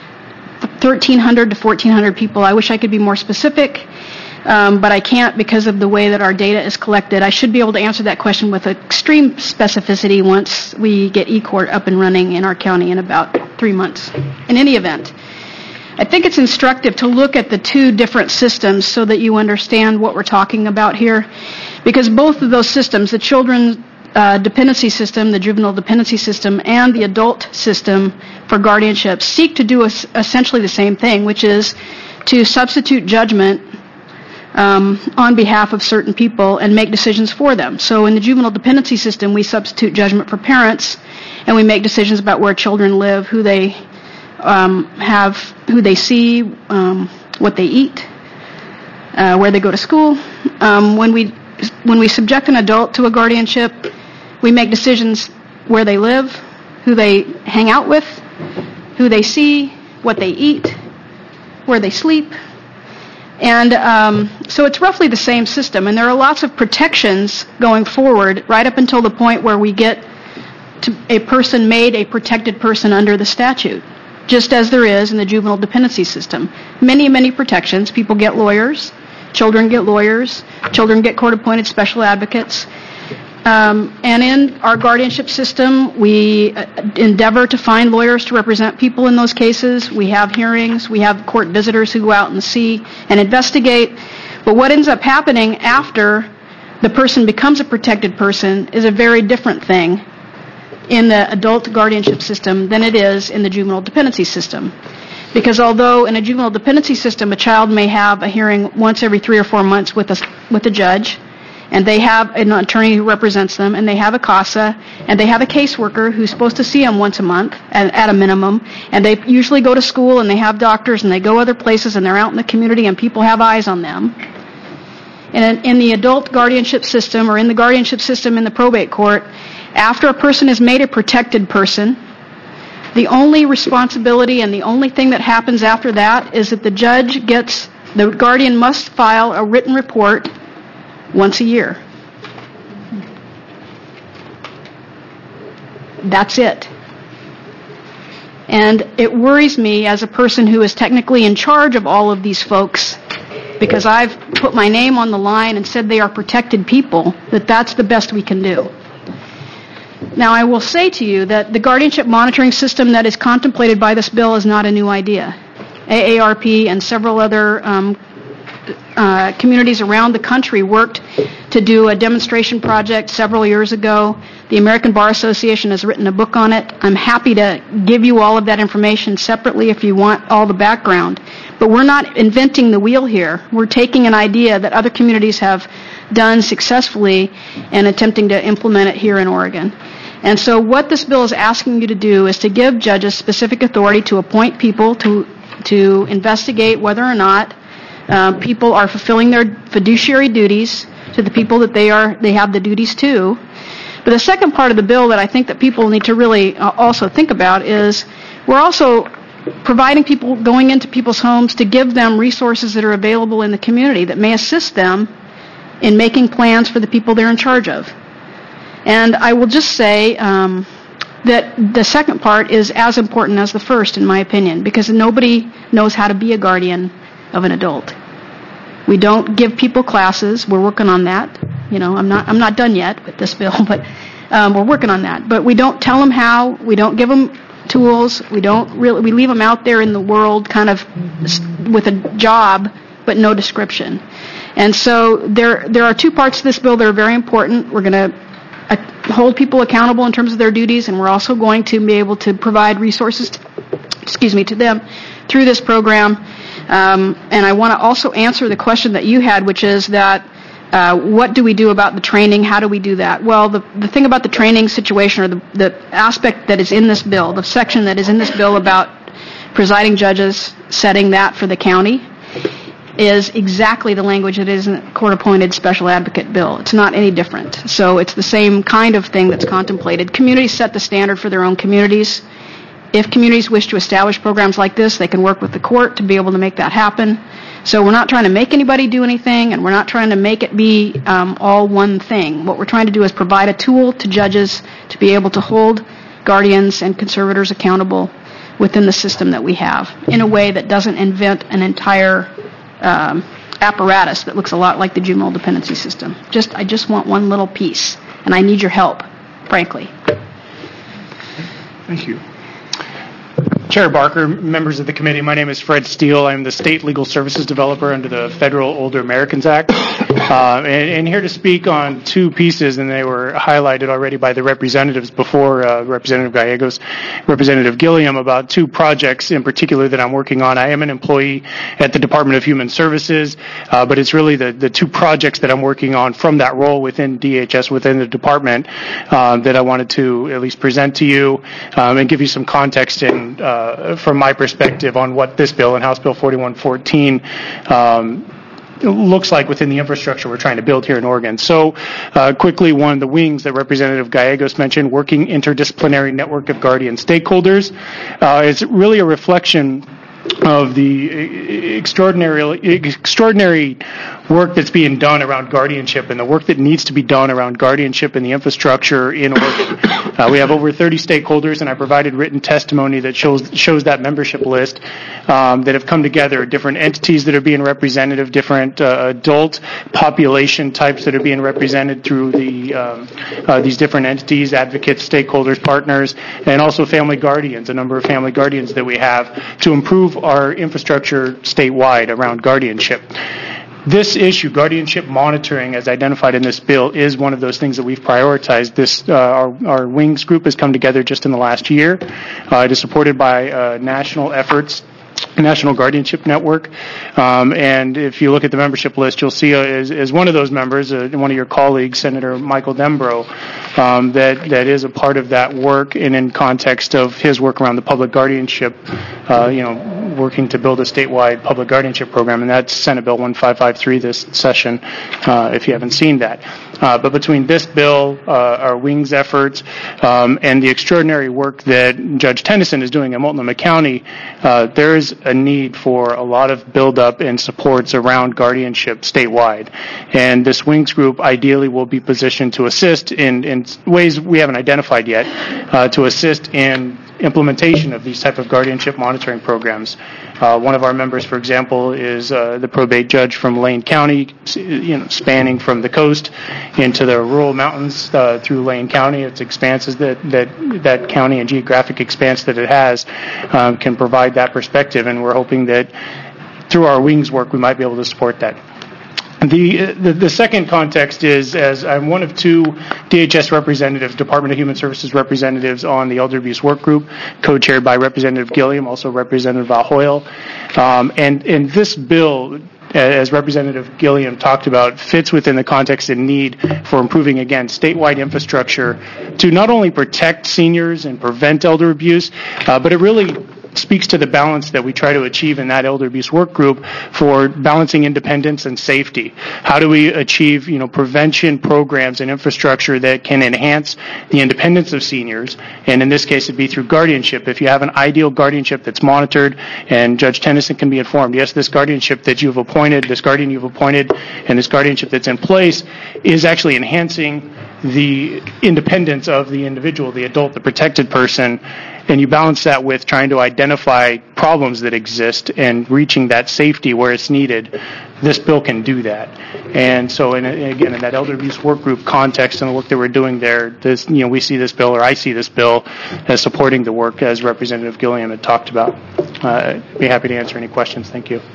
thirteen hundred to fourteen hundred people. I wish I could be more specific, um, but I can't because of the way that our data is collected. I should be able to answer that question with extreme specificity once we get eCourt up and running in our county in about three months. In any event, I think it's instructive to look at the two different systems so that you understand what we're talking about here, because both of those systems, the children's uh, dependency system, the juvenile dependency system, and the adult system for guardianship, seek to do es- essentially the same thing, which is to substitute judgment um, on behalf of certain people and make decisions for them. So in the juvenile dependency system, we substitute judgment for parents, and we make decisions about where children live, who they Um, have, who they see, um, what they eat, uh, where they go to school. Um, when we when we subject an adult to a guardianship, we make decisions where they live, who they hang out with, who they see, what they eat, where they sleep. And um, so it's roughly the same system. And there are lots of protections going forward right up until the point where we get to a person made a protected person under the statute, just as there is in the juvenile dependency system. Many, many protections. People get lawyers. children get lawyers, children get court-appointed special advocates. Um, and in our guardianship system, we uh, endeavor to find lawyers to represent people in those cases. We have hearings. We have court visitors who go out and see and investigate. But what ends up happening after the person becomes a protected person is a very different thing in the adult guardianship system than it is in the juvenile dependency system. Because although in a juvenile dependency system a child may have a hearing once every three or four months with a, with a judge, and they have an attorney who represents them, and they have a CASA, and they have a caseworker who's supposed to see them once a month at, at a minimum, and they usually go to school and they have doctors and they go other places and they're out in the community and people have eyes on them. And in, in the adult guardianship system or in the guardianship system in the probate court, after a person is made a protected person, the only responsibility and the only thing that happens after that is that the judge gets, the guardian must file a written report once a year. That's it. And it worries me as a person who is technically in charge of all of these folks, because I've put my name on the line and said they are protected people, that that's the best we can do. Now, I will say to you that the guardianship monitoring system that is contemplated by this bill is not a new idea. A A R P and several other um, uh, communities around the country worked to do a demonstration project several years ago. The American Bar Association has written a book on it. I'm happy to give you all of that information separately if you want all the background. But we're not inventing the wheel here. We're taking an idea that other communities have done successfully and attempting to implement it here in Oregon. And so what this bill is asking you to do is to give judges specific authority to appoint people to to investigate whether or not uh, people are fulfilling their fiduciary duties to the people that they are they have the duties to. But the second part of the bill that I think that people need to really uh, also think about is we're also providing people, going into people's homes to give them resources that are available in the community that may assist them in making plans for the people they're in charge of. And I will just say um, that the second part is as important as the first, in my opinion, because nobody knows how to be a guardian of an adult. We don't give people classes. We're working on that. You know, I'm not I'm not done yet with this bill, but um, we're working on that. But we don't tell them how. We don't give them tools. We don't really. We leave them out there in the world, kind of with a job, but no description. And so there there are two parts to this bill that are very important. We're going to uh, hold people accountable in terms of their duties, and we're also going to be able to provide resources, to, excuse me, to them through this program. Um, and I want to also answer the question that you had, which is that uh, what do we do about the training? How do we do that? Well, the, the thing about the training situation, or the, the aspect that is in this bill, the section that is in this bill about presiding judges setting that for the county, is exactly the language that is in the court-appointed special advocate bill. It's not any different. So it's the same kind of thing that's contemplated. Communities set the standard for their own communities. If communities wish to establish programs like this, they can work with the court to be able to make that happen. So we're not trying to make anybody do anything, and we're not trying to make it be um, all one thing. What we're trying to do is provide a tool to judges to be able to hold guardians and conservators accountable within the system that we have in a way that doesn't invent an entire um, apparatus that looks a lot like the juvenile dependency system. Just, I just want one little piece, and I need your help, frankly. Thank you. Chair Barker, members of the committee, my name is Fred Steele. I'm the state legal services developer under the Federal Older Americans Act. Uh, and, and here to speak on two pieces, and they were highlighted already by the representatives before, uh, Representative Gallegos, Representative Gilliam, about two projects in particular that I'm working on. I am an employee at the Department of Human Services, uh, but it's really the, the two projects that I'm working on from that role within D H S, within the department, uh, that I wanted to at least present to you um, and give you some context and uh, Uh, from my perspective on what this bill and House Bill forty-one fourteen um, looks like within the infrastructure we're trying to build here in Oregon. So uh, quickly, one of the wings that Representative Gallegos mentioned, working interdisciplinary network of guardian stakeholders, uh, is really a reflection of the extraordinary extraordinary work that's being done around guardianship and the work that needs to be done around guardianship and the infrastructure in Oregon. Uh, we have over thirty stakeholders, and I provided written testimony that shows shows that membership list um, that have come together, different entities that are being represented, different uh, adult population types that are being represented through the um, uh, these different entities, advocates, stakeholders, partners, and also family guardians, a number of family guardians that we have to improve our infrastructure statewide around guardianship. This issue, guardianship monitoring, as identified in this bill, is one of those things that we've prioritized. This, uh, our, our WINGS group has come together just in the last year. Uh, it is supported by uh, national efforts, National Guardianship Network. Um, and if you look at the membership list, you'll see uh, as, as one of those members, uh, one of your colleagues, Senator Michael Dembro, um, that, that is a part of that work, and in context of his work around the public guardianship, uh, you know, working to build a statewide public guardianship program, and that's Senate Bill one five five three this session, uh, if you haven't seen that. Uh, but between this bill, uh, our WINGS efforts, um, and the extraordinary work that Judge Tennyson is doing in Multnomah County, uh, there is a need for a lot of build-up and supports around guardianship statewide. And this WINGS group ideally will be positioned to assist in, in ways we haven't identified yet, uh, to assist in implementation of these type of guardianship monitoring programs. Uh, one of our members, for example, is uh, the probate judge from Lane County, you know, spanning from the coast into the rural mountains uh, through Lane County. Its expanses that, that that county and geographic expanse that it has um, can provide that perspective, and we're hoping that through our WINGS work we might be able to support that. The, the the second context is, as I'm one of two D H S representatives, Department of Human Services representatives on the Elder Abuse Work Group, co-chaired by Representative Gilliam, also Representative Ahoyle. Um, and, and this bill, as Representative Gilliam talked about, fits within the context and need for improving, again, statewide infrastructure to not only protect seniors and prevent elder abuse, uh, but it really speaks to the balance that we try to achieve in that elder abuse work group for balancing independence and safety. How do we achieve, you know, prevention programs and infrastructure that can enhance the independence of seniors? And in this case, it'd be through guardianship. If you have an ideal guardianship that's monitored, and Judge Tennyson can be informed, yes, this guardianship that you've appointed, this guardian you've appointed, and this guardianship that's in place is actually enhancing the independence of the individual, the adult, the protected person, and you balance that with trying to identify problems that exist and reaching that safety where it's needed. This bill can do that. And so, in, again, in that elder abuse work group context and the work that we're doing there, this, you know, we see this bill, or I see this bill, as supporting the work as Representative Gilliam had talked about. Uh, I'd be happy to answer any questions. Thank you.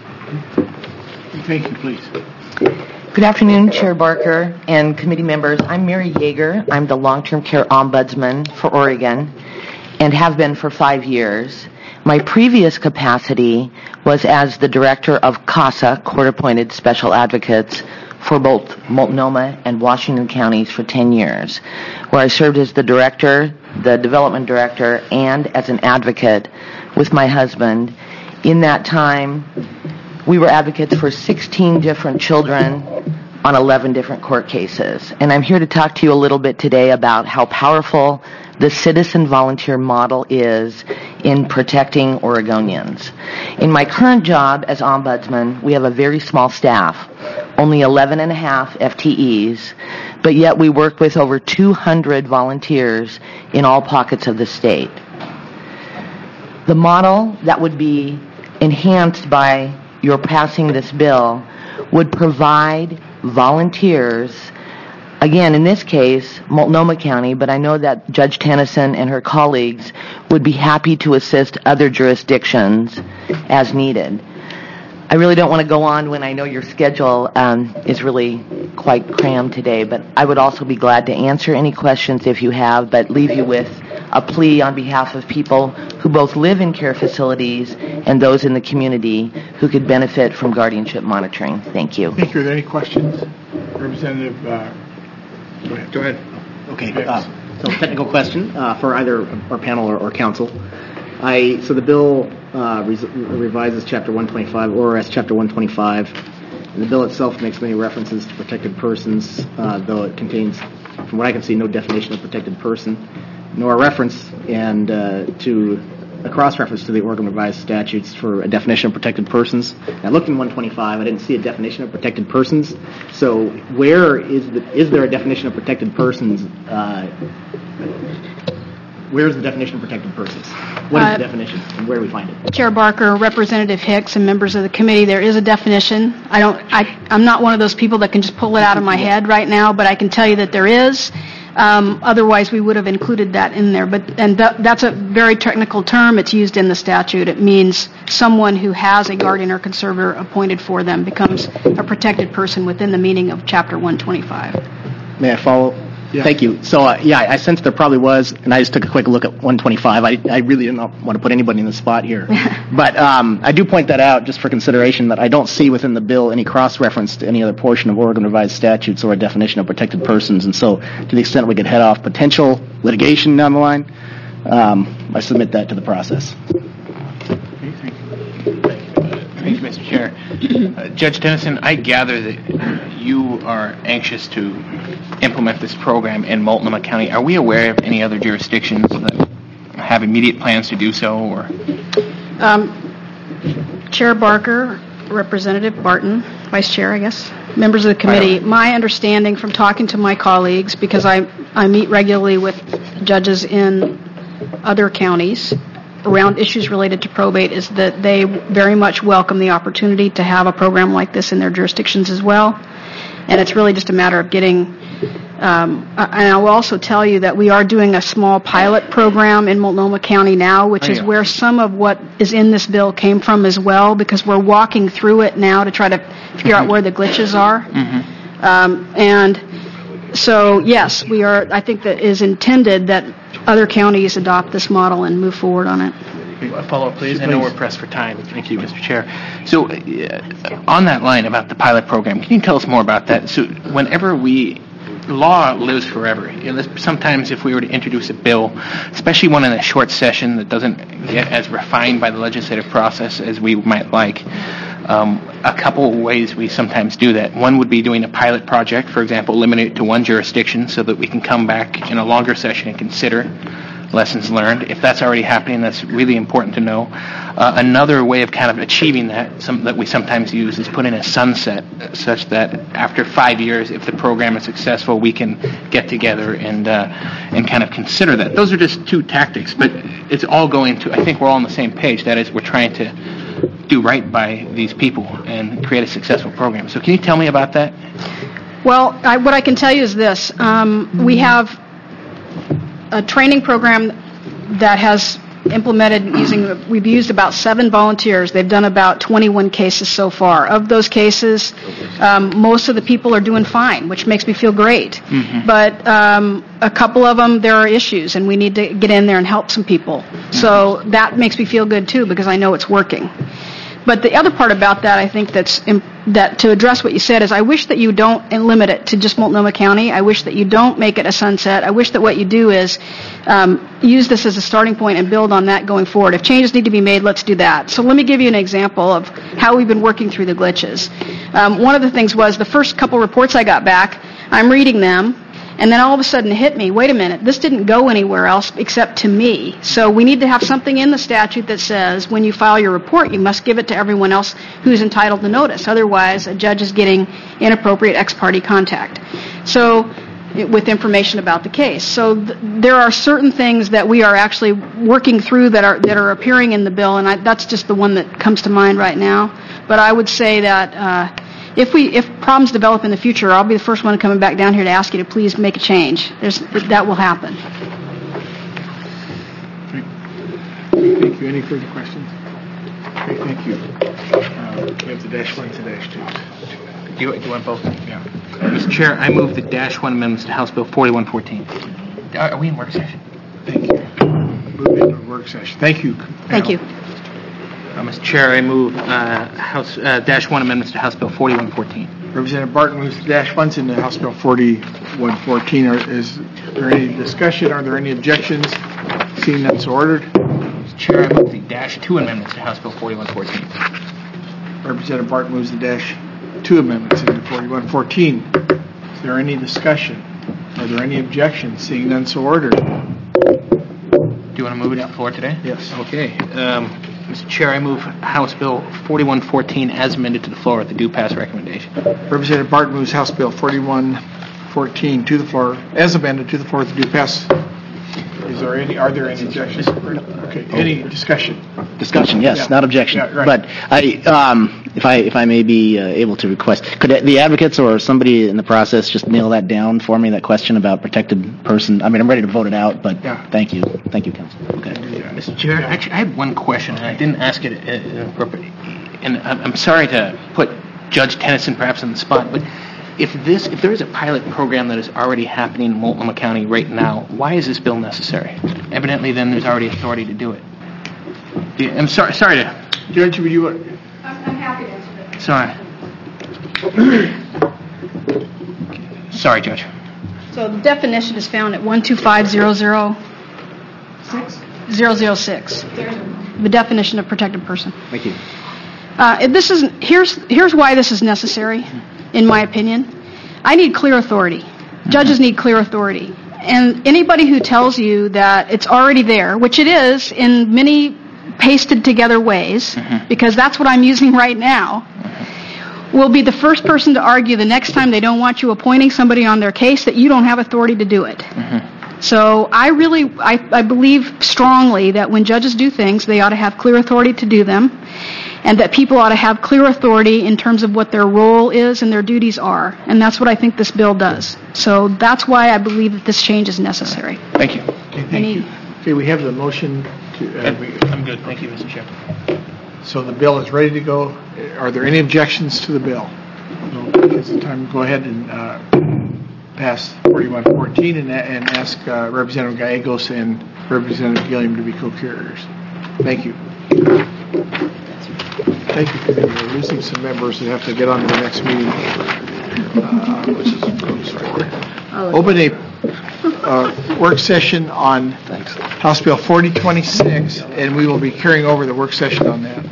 Thank you, please. Good afternoon, Chair Barker and committee members. I'm Mary Yeager. I'm the long-term care ombudsman for Oregon and have been for five years. My previous capacity was as the director of CASA, Court-Appointed Special Advocates, for both Multnomah and Washington counties for ten years, where I served as the director, the development director, and as an advocate with my husband. In that time, we were advocates for sixteen different children on eleven different court cases. And I'm here to talk to you a little bit today about how powerful the citizen volunteer model is in protecting Oregonians. In my current job as ombudsman, we have a very small staff, only eleven and a half F T Es, but yet we work with over two hundred volunteers in all pockets of the state. The model that would be enhanced by your passing this bill would provide volunteers, again, in this case, Multnomah County, but I know that Judge Tennyson and her colleagues would be happy to assist other jurisdictions as needed. I really don't want to go on when I know your schedule um, is really quite crammed today, but I would also be glad to answer any questions if you have, but leave you with a plea on behalf of people who both live in care facilities and those in the community who could benefit from guardianship monitoring. Thank you. Thank you. Are there any questions? Representative, uh, go ahead. Go ahead. Okay. Uh, so technical question uh, for either our panel or, or council. I so the bill uh, res- revises Chapter one twenty-five, O R S Chapter one twenty-five. And the bill itself makes many references to protected persons, uh, though it contains, from what I can see, no definition of protected person, nor a reference and uh, to a cross-reference to the Oregon Revised Statutes for a definition of protected persons. I looked in one twenty-five. I didn't see a definition of protected persons. So where is the is there a definition of protected persons? Uh, where is the definition of protected persons? What is Uh, the definition, and where do we find it? Chair Barker, Representative Hicks, and members of the committee, there is a definition. I don't, I, I'm not one of those people that can just pull it out of my head right now, but I can tell you that there is. Um, otherwise, we would have included that in there. But and that, that's a very technical term. It's used in the statute. It means someone who has a guardian or conservator appointed for them becomes a protected person within the meaning of Chapter one twenty-five. May I follow? Yeah. Thank you. So, uh, yeah, I sensed there probably was, and I just took a quick look at one twenty-five. I, I really didn't want to put anybody in the spot here. But um, I do point that out just for consideration that I don't see within the bill any cross-reference to any other portion of Oregon Revised Statutes or a definition of protected persons. And so to the extent we could head off potential litigation down the line, um, I submit that to the process. Thank you, Mister Chair. Uh, Judge Dennison, I gather that you are anxious to implement this program in Multnomah County. Are we aware of any other jurisdictions that have immediate plans to do so? Or Um, Chair Barker, Representative Barton, Vice Chair, I guess, members of the committee, my understanding from talking to my colleagues, because I, I meet regularly with judges in other counties around issues related to probate, is that they very much welcome the opportunity to have a program like this in their jurisdictions as well. And it's really just a matter of getting, um, and I will also tell you that we are doing a small pilot program in Multnomah County now, which Oh, is yeah. where some of what is in this bill came from as well, because we're walking through it now to try to figure out where the glitches are. Mm-hmm. Um, and so, yes, we are, I think that is intended that other counties adopt this model and move forward on it. A follow-up, please. I know we're pressed for time. Thank you, Mister Chair. So, uh, on that line about the pilot program, can you tell us more about that? So, whenever we law lives forever. You know, sometimes if we were to introduce a bill, especially one in a short session that doesn't get as refined by the legislative process as we might like, um, a couple of ways we sometimes do that. One would be doing a pilot project, for example, limit it to one jurisdiction so that we can come back in a longer session and consider lessons learned. If that's already happening, that's really important to know. Uh, another way of kind of achieving that, some, that we sometimes use, is put in a sunset, uh, such that after five years, if the program is successful, we can get together and uh, and kind of consider that. Those are just two tactics, but it's all going to, I think we're all on the same page. That is, we're trying to do right by these people and create a successful program. So can you tell me about that? Well, I, what I can tell you is this. Um, we have a training program that has implemented using, we've used about seven volunteers. They've done about twenty-one cases so far. Of those cases, um, most of the people are doing fine, which makes me feel great. Mm-hmm. But um, a couple of them, there are issues, and we need to get in there and help some people. Mm-hmm. So that makes me feel good, too, because I know it's working. But the other part about that, I think that's imp- that to address what you said, is I wish that you don't limit it to just Multnomah County. I wish that you don't make it a sunset. I wish that what you do is um, use this as a starting point and build on that going forward. If changes need to be made, let's do that. So let me give you an example of how we've been working through the glitches. Um, one of the things was the first couple reports I got back, I'm reading them, and then all of a sudden it hit me, wait a minute, this didn't go anywhere else except to me. So we need to have something in the statute that says when you file your report, you must give it to everyone else who's entitled to notice. Otherwise, a judge is getting inappropriate ex parte contact. So, with information about the case. So th- there are certain things that we are actually working through that are that are appearing in the bill, and I, that's just the one that comes to mind right now. But I would say that uh, If we if problems develop in the future, I'll be the first one coming back down here to ask you to please make a change. There's, that will happen. Thank you. Any further questions? Okay, thank you. Uh, we have the dash one to dash two. Do you, do you want both? Yeah. Mister Chair, I move the dash one amendments to House Bill forty-one fourteen. Are, are we in work session? Thank you. Move into work session. Thank you. Thank you. Uh, Mister Chair, I move uh, House uh, dash one amendments to House Bill forty-one fourteen. Representative Barton moves the dash ones into House Bill forty-one fourteen. Are, is there any discussion? Are there any objections? Seeing none, so ordered. Mister Chair, I move the dash two amendments to House Bill forty-one fourteen. Representative Barton moves the dash two amendments into forty-one fourteen. Is there any discussion? Are there any objections? Seeing none, so ordered. Do you want to move it to the floor today? Yes. Okay. Um, Mister Chair, I move House Bill forty-one fourteen as amended to the floor with the due pass recommendation. Representative Barton moves House Bill forty-one fourteen to the floor, as amended, to the floor with the due pass. Is there any, are there any objections? Okay, any discussion? Discussion, yes, Yeah. not objection. Yeah, right. But I, um, if I, if I may be uh, able to request, could the advocates or somebody in the process just nail that down for me, that question about protected person? I mean, I'm ready to vote it out, but Yeah. thank you. Thank you, Council. Okay. Mister Chair, actually, I had one question, and I didn't ask it uh, appropriately. And I'm I'm sorry to put Judge Tennyson perhaps on the spot, but if this, if there is a pilot program that is already happening in Multnomah County right now, why is this bill necessary? Evidently, then there's already authority to do it. Yeah, I'm sorry, sorry to. Judge, would you? I'm, I'm happy to answer that. Sorry. Sorry, Judge. So the definition is found at one two five zero zero zero zero six. The definition of protected person. Thank you. Uh, this is here's here's why this is necessary, in my opinion. I need clear authority. Judges need clear authority. And anybody who tells you that it's already there, which it is in many pasted together ways, because that's what I'm using right now, will be the first person to argue the next time they don't want you appointing somebody on their case that you don't have authority to do it. So I really, I, I believe strongly that when judges do things, they ought to have clear authority to do them, and that people ought to have clear authority in terms of what their role is and their duties are. And that's what I think this bill does. So that's why I believe that this change is necessary. Thank you. Okay, thank you. Okay, we have the motion to... Uh, we, I'm good. Thank you, Mister Chair. So the bill is ready to go. Are there any objections to the bill? No, it's the time to go ahead and uh, pass forty-one fourteen and, and ask uh, Representative Gallegos and Representative Gilliam to be co-carriers. Thank you. Thank you, committee. We're losing some members that have to get on to the next meeting. Uh, which is right. Open a uh, work session on House Bill forty twenty-six, and we will be carrying over the work session on that.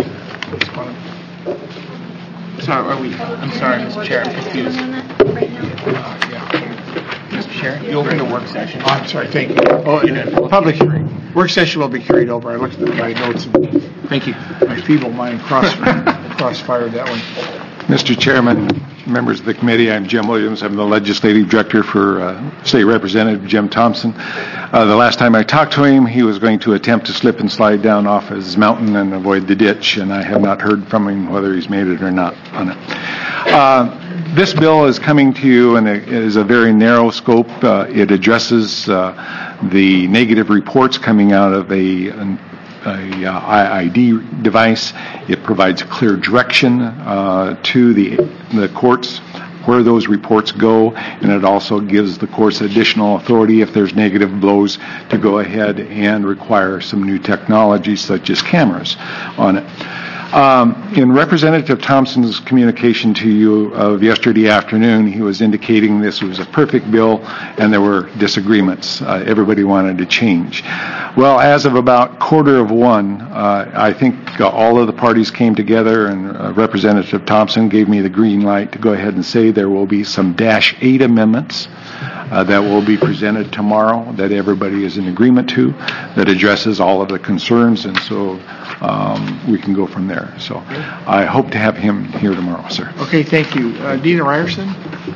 Sorry, are we? I'm sorry, Mister Chair, I'm confused. Uh, yeah. Mister Chair, you opened the work session. Oh, I'm sorry, thank you. Oh, uh, public hearing. Work session will be carried over. I looked at my notes and thank you. My feeble mind cross crossfired that one. Mister Chairman, members of the committee, I'm Jim Williams. I'm the legislative director for uh, State Representative Jim Thompson. Uh, the last time I talked to him, he was going to attempt to slip and slide down off his mountain and avoid the ditch, and I have not heard from him whether he's made it or not on it. Uh, this bill is coming to you, and it is a very narrow scope. Uh, it addresses uh, the negative reports coming out of a an, a uh, I I D device. It provides clear direction uh, to the the courts where those reports go, and it also gives the courts additional authority if there's negative blows to go ahead and require some new technology such as cameras on it. Um, in Representative Thompson's communication to you of yesterday afternoon, he was indicating this was a perfect bill and there were disagreements. Uh, everybody wanted to change. Well, as of about quarter of one, uh, I think uh, all of the parties came together, and uh, Representative Thompson gave me the green light to go ahead and say there will be some Dash eight amendments Uh, that will be presented tomorrow that everybody is in agreement to, that addresses all of the concerns, and so um, we can go from there. So I hope to have him here tomorrow, sir. Okay, thank you. Uh, Dina Ryerson?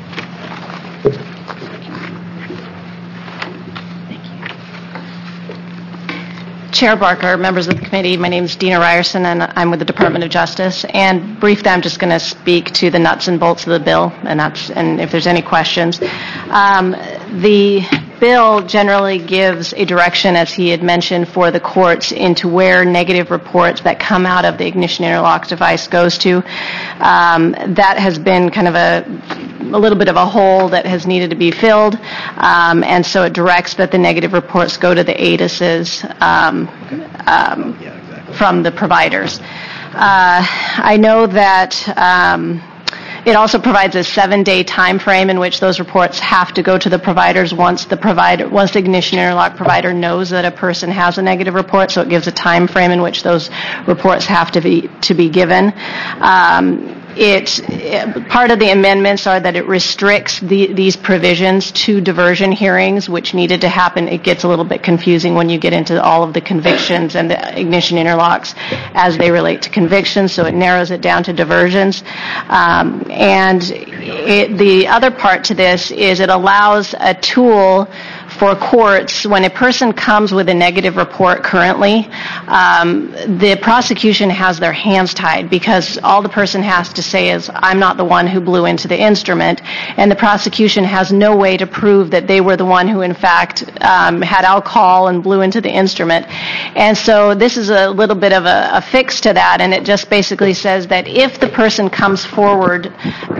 Chair Barker, members of the committee, my name is Dina Ryerson, and I'm with the Department of Justice. And briefly, I'm just going to speak to the nuts and bolts of the bill, and that's and if there's any questions. Um, the bill generally gives a direction, as he had mentioned, for the courts into where negative reports that come out of the ignition interlock device goes to. Um, that has been kind of a a little bit of a hole that has needed to be filled, um, and so it directs that the negative reports go to the A D A Ss um, um, from the providers. Uh, I know that um, it also provides a seven-day time frame in which those reports have to go to the providers once the provider, once the ignition interlock provider knows that a person has a negative report. So it gives a time frame in which those reports have to be to be given. Um, it, it part of the amendments are that it restricts the, these provisions to diversion hearings, which needed to happen. It gets a little bit confusing when you get into all of the convictions and the ignition interlocks as they relate to convictions, so it narrows it down to diversions. Um, and it, the other part to this is it allows a tool for courts. When a person comes with a negative report currently, um, the prosecution has their hands tied because all the person has to say is, I'm not the one who blew into the instrument, and the prosecution has no way to prove that they were the one who in fact um, had alcohol and blew into the instrument. And so this is a little bit of a, a fix to that, and it just basically says that if the person comes forward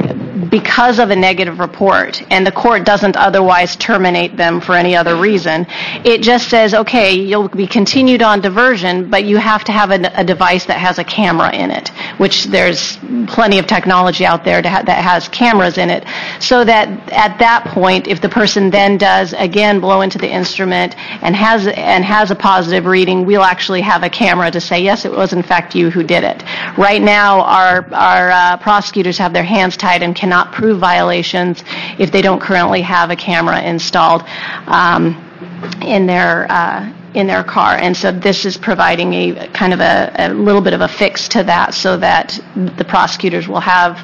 because of a negative report and the court doesn't otherwise terminate them for any other reason, it just says, okay, you'll be continued on diversion, but you have to have a, a device that has a camera in it, which there's plenty of technology out there to ha- that has cameras in it, so that at that point, if the person then does again blow into the instrument and has and has a positive reading, we'll actually have a camera to say, yes, it was in fact you who did it. Right now, our, our uh, prosecutors have their hands tied and cannot prove violations if they don't currently have a camera installed um, in their uh, in their car. And so this is providing a kind of a, a little bit of a fix to that, so that the prosecutors will have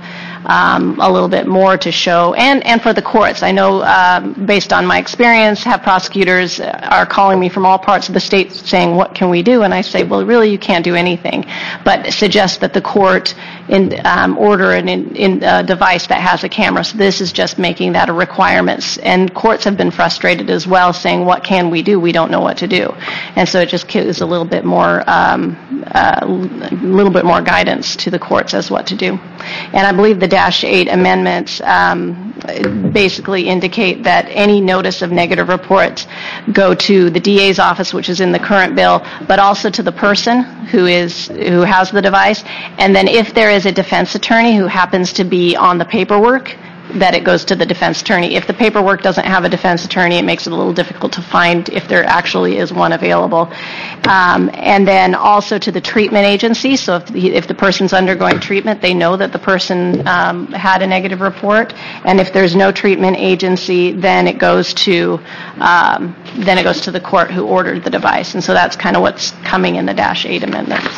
um, a little bit more to show, and and for the courts. I know, um, based on my experience, have prosecutors are calling me from all parts of the state saying, what can we do? And I say, well, really, you can't do anything, but suggest that the court in, um, order an in, in a device that has a camera. So this is just making that a requirement. And courts have been frustrated as well, saying, what can we do? We don't know what to do. And so it just gives a little bit more, um, uh, a little bit more guidance to the courts as what to do. And I believe the Dash eight amendments um, basically indicate that any notice of negative reports go to the D A's office, which is in the current bill, but also to the person who is who has the device. And then if there is a defense attorney who happens to be on the paperwork, that it goes to the defense attorney. If the paperwork doesn't have a defense attorney, it makes it a little difficult to find if there actually is one available. Um, and then also to the treatment agency. So if the, if the person's undergoing treatment, they know that the person um, had a negative report. And if there's no treatment agency, then it goes to um, then it goes to the court who ordered the device. And so that's kind of what's coming in the Dash eight amendments.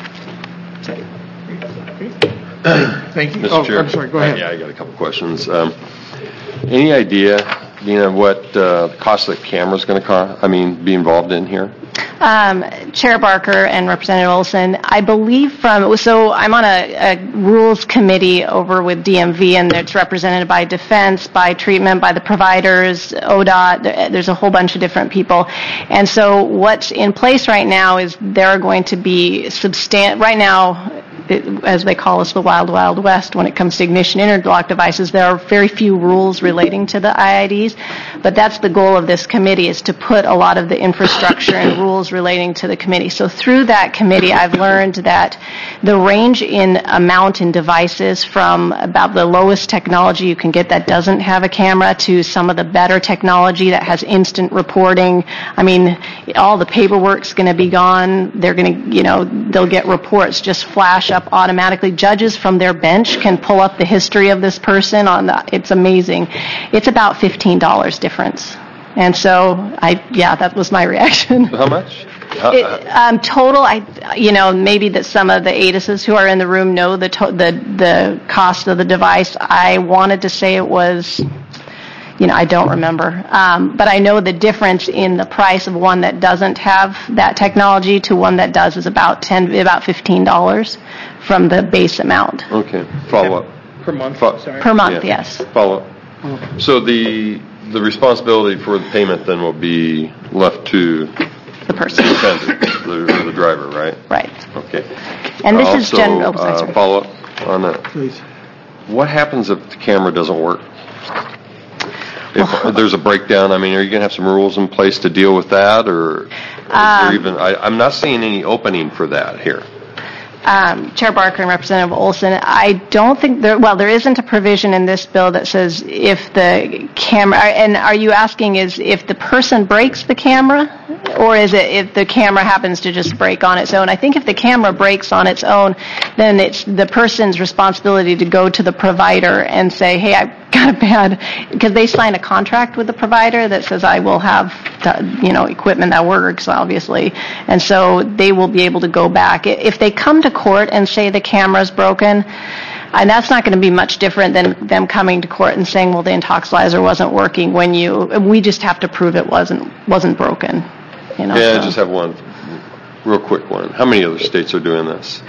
Thank you. Mister Oh, Chair. I'm sorry, go ahead. Yeah, I got a couple questions. Um, any idea, Dina, what uh, the cost of the camera is going to cost? I mean, be involved in here? Um, Chair Barker and Representative Olson, I believe from, so I'm on a, a rules committee over with D M V, and it's represented by defense, by treatment, by the providers, O D O T, there's a whole bunch of different people. And so what's in place right now is there are going to be substan- right now, It, as they call us, the Wild Wild West, when it comes to ignition interlock devices, there are very few rules relating to the I I Ds, but that's the goal of this committee, is to put a lot of the infrastructure and rules relating to the committee. So through that committee, I've learned that the range in amount in devices, from about the lowest technology you can get that doesn't have a camera to some of the better technology that has instant reporting. I mean, all the paperwork's going to be gone. They're going to, you know, they'll get reports just flash up automatically. Judges from their bench can pull up the history of this person on the, it's amazing. It's about fifteen dollars difference. And so I, yeah, that was my reaction. How much? It, um, total, I, you know, maybe that some of the A D I Ss who are in the room know the, to, the, the cost of the device. I wanted to say it was, you know, I don't remember. Um, but I know the difference in the price of one that doesn't have that technology to one that does is about ten, about fifteen dollars from the base amount. Okay. Follow up. Per month, Fo- sorry. Per month, Yeah. yes. Follow up. So the the responsibility for the payment then will be left to the person, the offender, the, the driver, right? Right. Okay. And this also, is general. Oh, uh, sorry. follow up on that. Please. What happens if the camera doesn't work? If there's a breakdown, I mean, are you going to have some rules in place to deal with that, or, Um, or even? I, I'm not seeing any opening for that here. Um, Chair Barker and Representative Olson, I don't think there, well, there isn't a provision in this bill that says if the camera, and are you asking is if the person breaks the camera, Or is it if the camera happens to just break on its own? I think if the camera breaks on its own, then it's the person's responsibility to go to the provider and say, hey, I've got a bad, because they sign a contract with the provider that says I will have, you know, equipment that works, obviously. And so they will be able to go back. If they come to court and say the camera's broken, and that's not going to be much different than them coming to court and saying, well, the intoxilizer wasn't working when you, we just have to prove it wasn't wasn't broken. You know, yeah, so. I just have one real quick one. How many other states are doing this?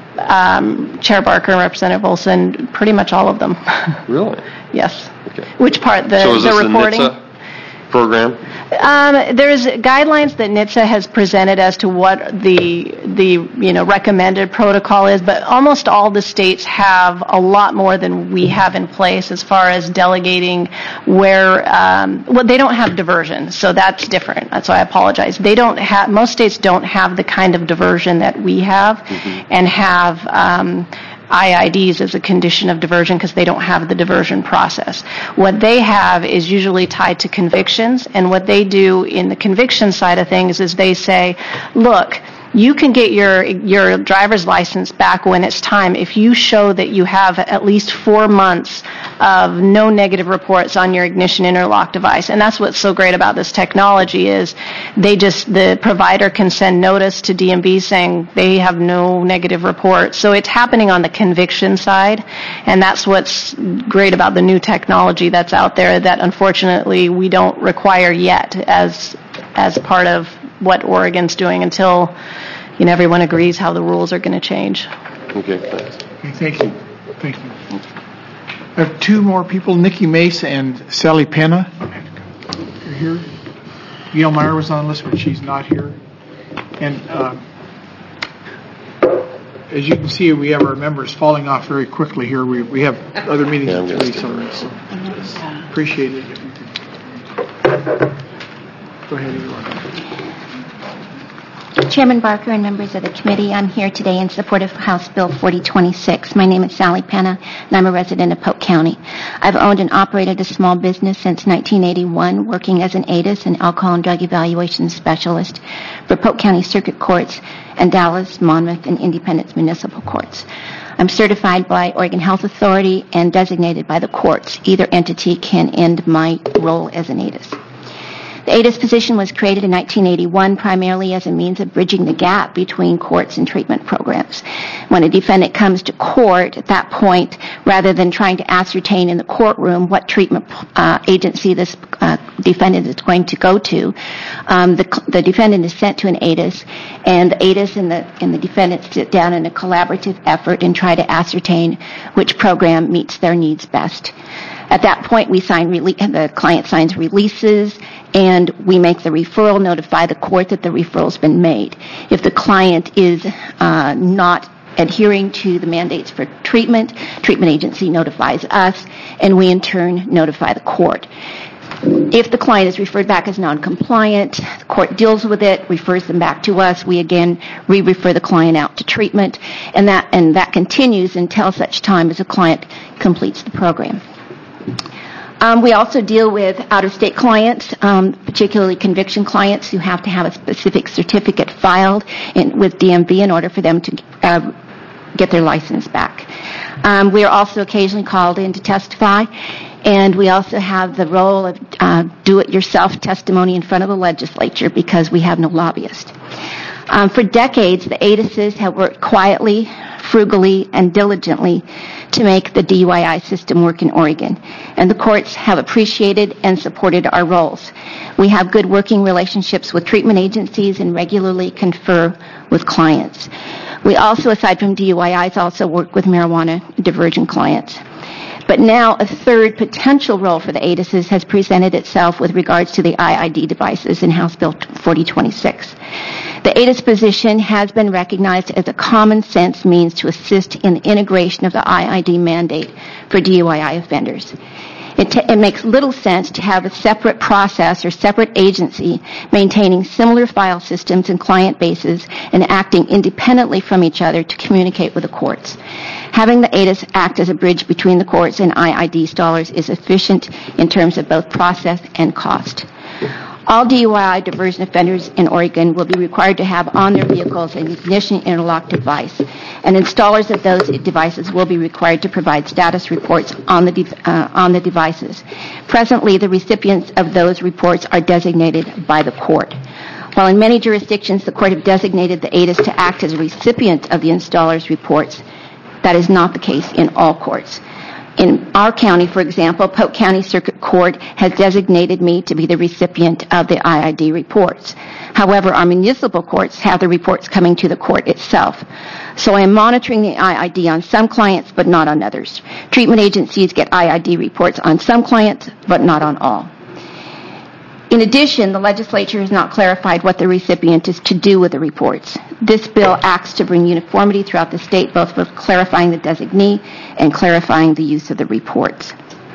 Um, Chair Barker and Representative Olson, pretty much all of them. Really? Yes. Okay. Which part? The, so is the this reporting? the NHTSA program? Um, there's guidelines that NHTSA has presented as to what the the you know recommended protocol is, but almost all the states have a lot more than we have in place as far as delegating where. Um, well, they don't have diversion, so that's different. That's why I apologize. They don't have. Most states don't have the kind of diversion that we have, mm-hmm. and have. Um, I I Ds as a condition of diversion because they don't have the diversion process. What they have is usually tied to convictions, and what they do in the conviction side of things is they say, look, you can get your your driver's license back when it's time if you show that you have at least four months of no negative reports on your ignition interlock device. And that's what's so great about this technology is they just, the provider can send notice to D M V saying they have no negative reports. So it's happening on the conviction side, and that's what's great about the new technology that's out there that unfortunately we don't require yet as as part of what Oregon's doing until, you know, everyone agrees how the rules are going to change. Okay, thanks. Okay, thank you. Thank you. I have two more people, Nikki Mace and Sally Penna. You're here. Gail Meyer was on the list, but she's not here. And um, as you can see, we have our members falling off very quickly here. We we have other meetings yeah, at three, so, so appreciate it. If you could. Go ahead, everyone. Chairman Barker and members of the committee, I'm here today in support of House Bill forty twenty-six. My name is Sally Penna, and I'm a resident of Polk County. I've owned and operated a small business since nineteen eighty-one, working as an A D I S, an alcohol and drug evaluation specialist, for Polk County Circuit Courts and Dallas, Monmouth, and Independence Municipal Courts. I'm certified by Oregon Health Authority and designated by the courts. Either entity can end my role as an A D I S. The A D I S position was created in nineteen eighty-one primarily as a means of bridging the gap between courts and treatment programs. When a defendant comes to court, at that point, rather than trying to ascertain in the courtroom what treatment uh, agency this uh, defendant is going to go to, um, the, the defendant is sent to an A D I S, and the A D I S and the, and the defendant sit down in a collaborative effort and try to ascertain which program meets their needs best. At that point, we sign rele- the client signs releases, and we make the referral, notify the court that the referral's been made. If the client is uh, not adhering to the mandates for treatment, treatment agency notifies us, and we in turn notify the court. If the client is referred back as non-compliant, the court deals with it, refers them back to us. We again re-refer the client out to treatment, and that and that continues until such time as the client completes the program. Um, we also deal with out-of-state clients, um, particularly conviction clients who have to have a specific certificate filed in, with D M V in order for them to uh, get their license back. Um, we are also occasionally called in to testify, and we also have the role of uh, do-it-yourself testimony in front of the legislature because we have no lobbyist. Um, for decades, the A D I Ss have worked quietly, frugally, and diligently to make the D U I I system work in Oregon, and the courts have appreciated and supported our roles. We have good working relationships with treatment agencies and regularly confer with clients. We also, aside from D U I Is, also work with marijuana diversion clients. But now a third potential role for the A D I Ss has presented itself with regards to the I I D devices in House Bill forty twenty-six. The A D I S position has been recognized as a common sense means to assist in the integration of the I I D mandate for D U I I offenders. It, t- it makes little sense to have a separate process or separate agency maintaining similar file systems and client bases and acting independently from each other to communicate with the courts. Having the A D I S act as a bridge between the courts and I I D stallers is efficient in terms of both process and cost. All D U I diversion offenders in Oregon will be required to have on their vehicles an ignition interlock device, and installers of those devices will be required to provide status reports on the de- uh, on the devices. Presently, the recipients of those reports are designated by the court. While in many jurisdictions the court have designated the A T I S to act as a recipient of the installer's reports, that is not the case in all courts. In our county, for example, Polk County Circuit Court has designated me to be the recipient of the I I D reports. However, our municipal courts have the reports coming to the court itself. So I am monitoring the I I D on some clients, but not on others. Treatment agencies get I I D reports on some clients, but not on all. In addition, the legislature has not clarified what the recipient is to do with the reports. This bill acts to bring uniformity throughout the state, both with clarifying the designee and clarifying the use of the reports.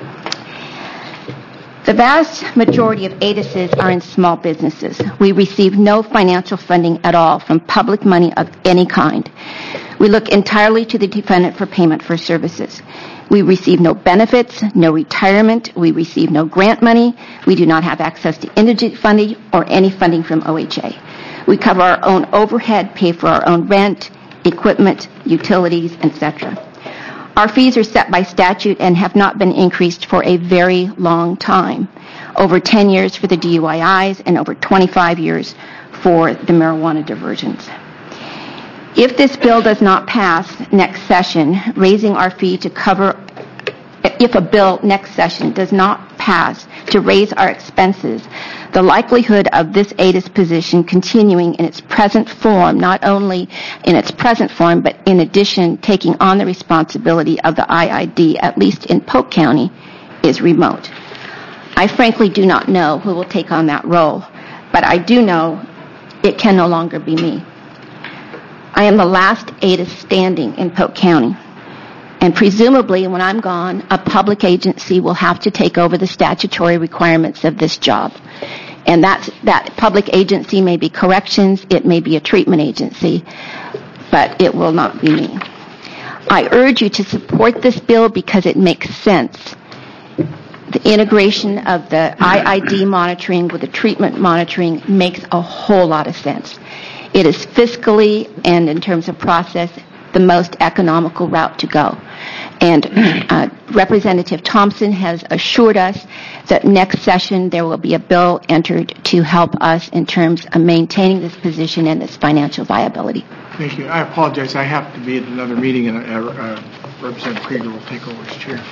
The vast majority of A T I Ss are in small businesses. We receive no financial funding at all from public money of any kind. We look entirely to the defendant for payment for services. We receive no benefits, no retirement. We receive no grant money. We do not have access to indigent funding or any funding from O H A. We cover our own overhead, pay for our own rent, equipment, utilities, et cetera. Our fees are set by statute and have not been increased for a very long time, over ten years for the D U I Is and over twenty-five years for the marijuana diversions. If this bill does not pass next session, raising our fee to cover, if a bill next session does not pass to raise our expenses, the likelihood of this A T I S position continuing in its present form, not only in its present form, but in addition taking on the responsibility of the I I D, at least in Polk County, is remote. I frankly do not know who will take on that role, but I do know it can no longer be me. I am the last A T I S standing in Polk County, and presumably when I'm gone, a public agency will have to take over the statutory requirements of this job. And that's, that public agency may be corrections, it may be a treatment agency, but it will not be me. I urge you to support this bill because it makes sense. The integration of the I I D monitoring with the treatment monitoring makes a whole lot of sense. It is fiscally and in terms of process the most economical route to go. And uh, Representative Thompson has assured us that next session there will be a bill entered to help us in terms of maintaining this position and its financial viability. Thank you. I apologize. I have to be at another meeting, and uh, uh, Representative Krieger will take over as chair.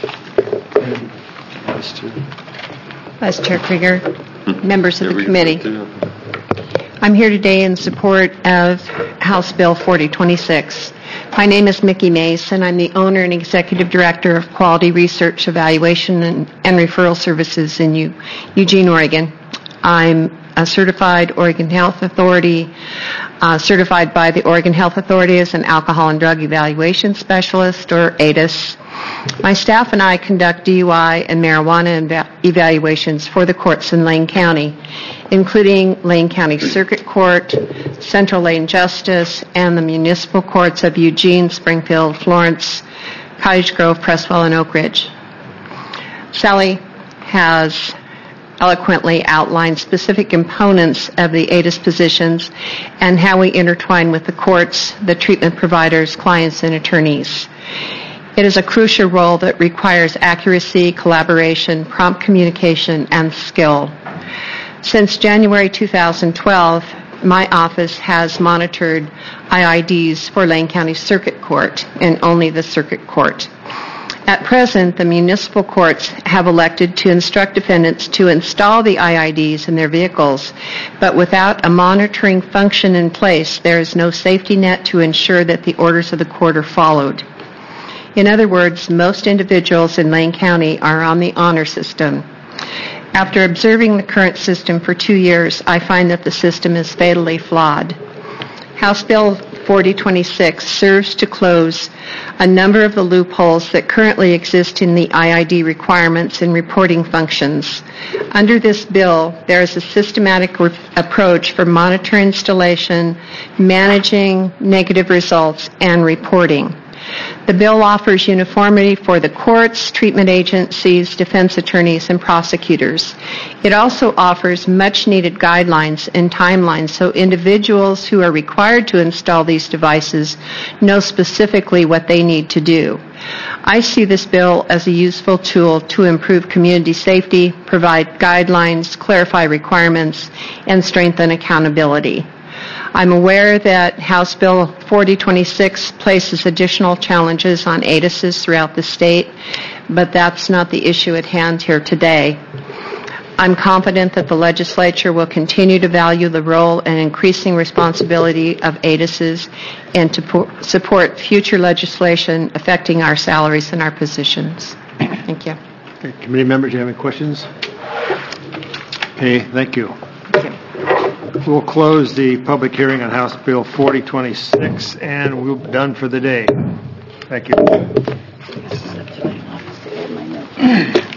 Vice Chair Krieger, members of the committee. I'm here today in support of House Bill forty twenty-six. My name is Mickey Mason. I'm the owner and executive director of Quality Research, Evaluation, and, and Referral Services in U, Eugene, Oregon. I'm a certified Oregon Health Authority, uh, certified by the Oregon Health Authority as an alcohol and drug evaluation specialist, or A T I S. My staff and I conduct D U I and marijuana eva- evaluations for the courts in Lane County, including Lane County Circuit Court, Central Lane Justice, and the municipal courts of Eugene, Springfield, Florence, Cottage Grove, Presswell, and Oak Ridge. Sally has eloquently outlined specific components of the A T I S positions and how we intertwine with the courts, the treatment providers, clients, and attorneys. It is a crucial role that requires accuracy, collaboration, prompt communication, and skill. Since January two thousand twelve, my office has monitored I I Ds for Lane County Circuit Court and only the Circuit Court. At present, the municipal courts have elected to instruct defendants to install the I I Ds in their vehicles, but without a monitoring function in place, there is no safety net to ensure that the orders of the court are followed. In other words, most individuals in Lane County are on the honor system. After observing the current system for two years, I find that the system is fatally flawed. House Bill forty twenty-six serves to close a number of the loopholes that currently exist in the I I D requirements and reporting functions. Under this bill, there is a systematic re- approach for monitor installation, managing negative results, and reporting. The bill offers uniformity for the courts, treatment agencies, defense attorneys, and prosecutors. It also offers much-needed guidelines and timelines so individuals who are required to install these devices know specifically what they need to do. I see this bill as a useful tool to improve community safety, provide guidelines, clarify requirements, and strengthen accountability. I'm aware that House Bill forty twenty-six places additional challenges on A T A Cs throughout the state, but that's not the issue at hand here today. I'm confident that the legislature will continue to value the role and increasing responsibility of A T A Cs and to po- support future legislation affecting our salaries and our positions. Thank you. Okay, committee members, do you have any questions? Okay, thank you. We'll close the public hearing on House Bill forty twenty-six, and we're done for the day. Thank you.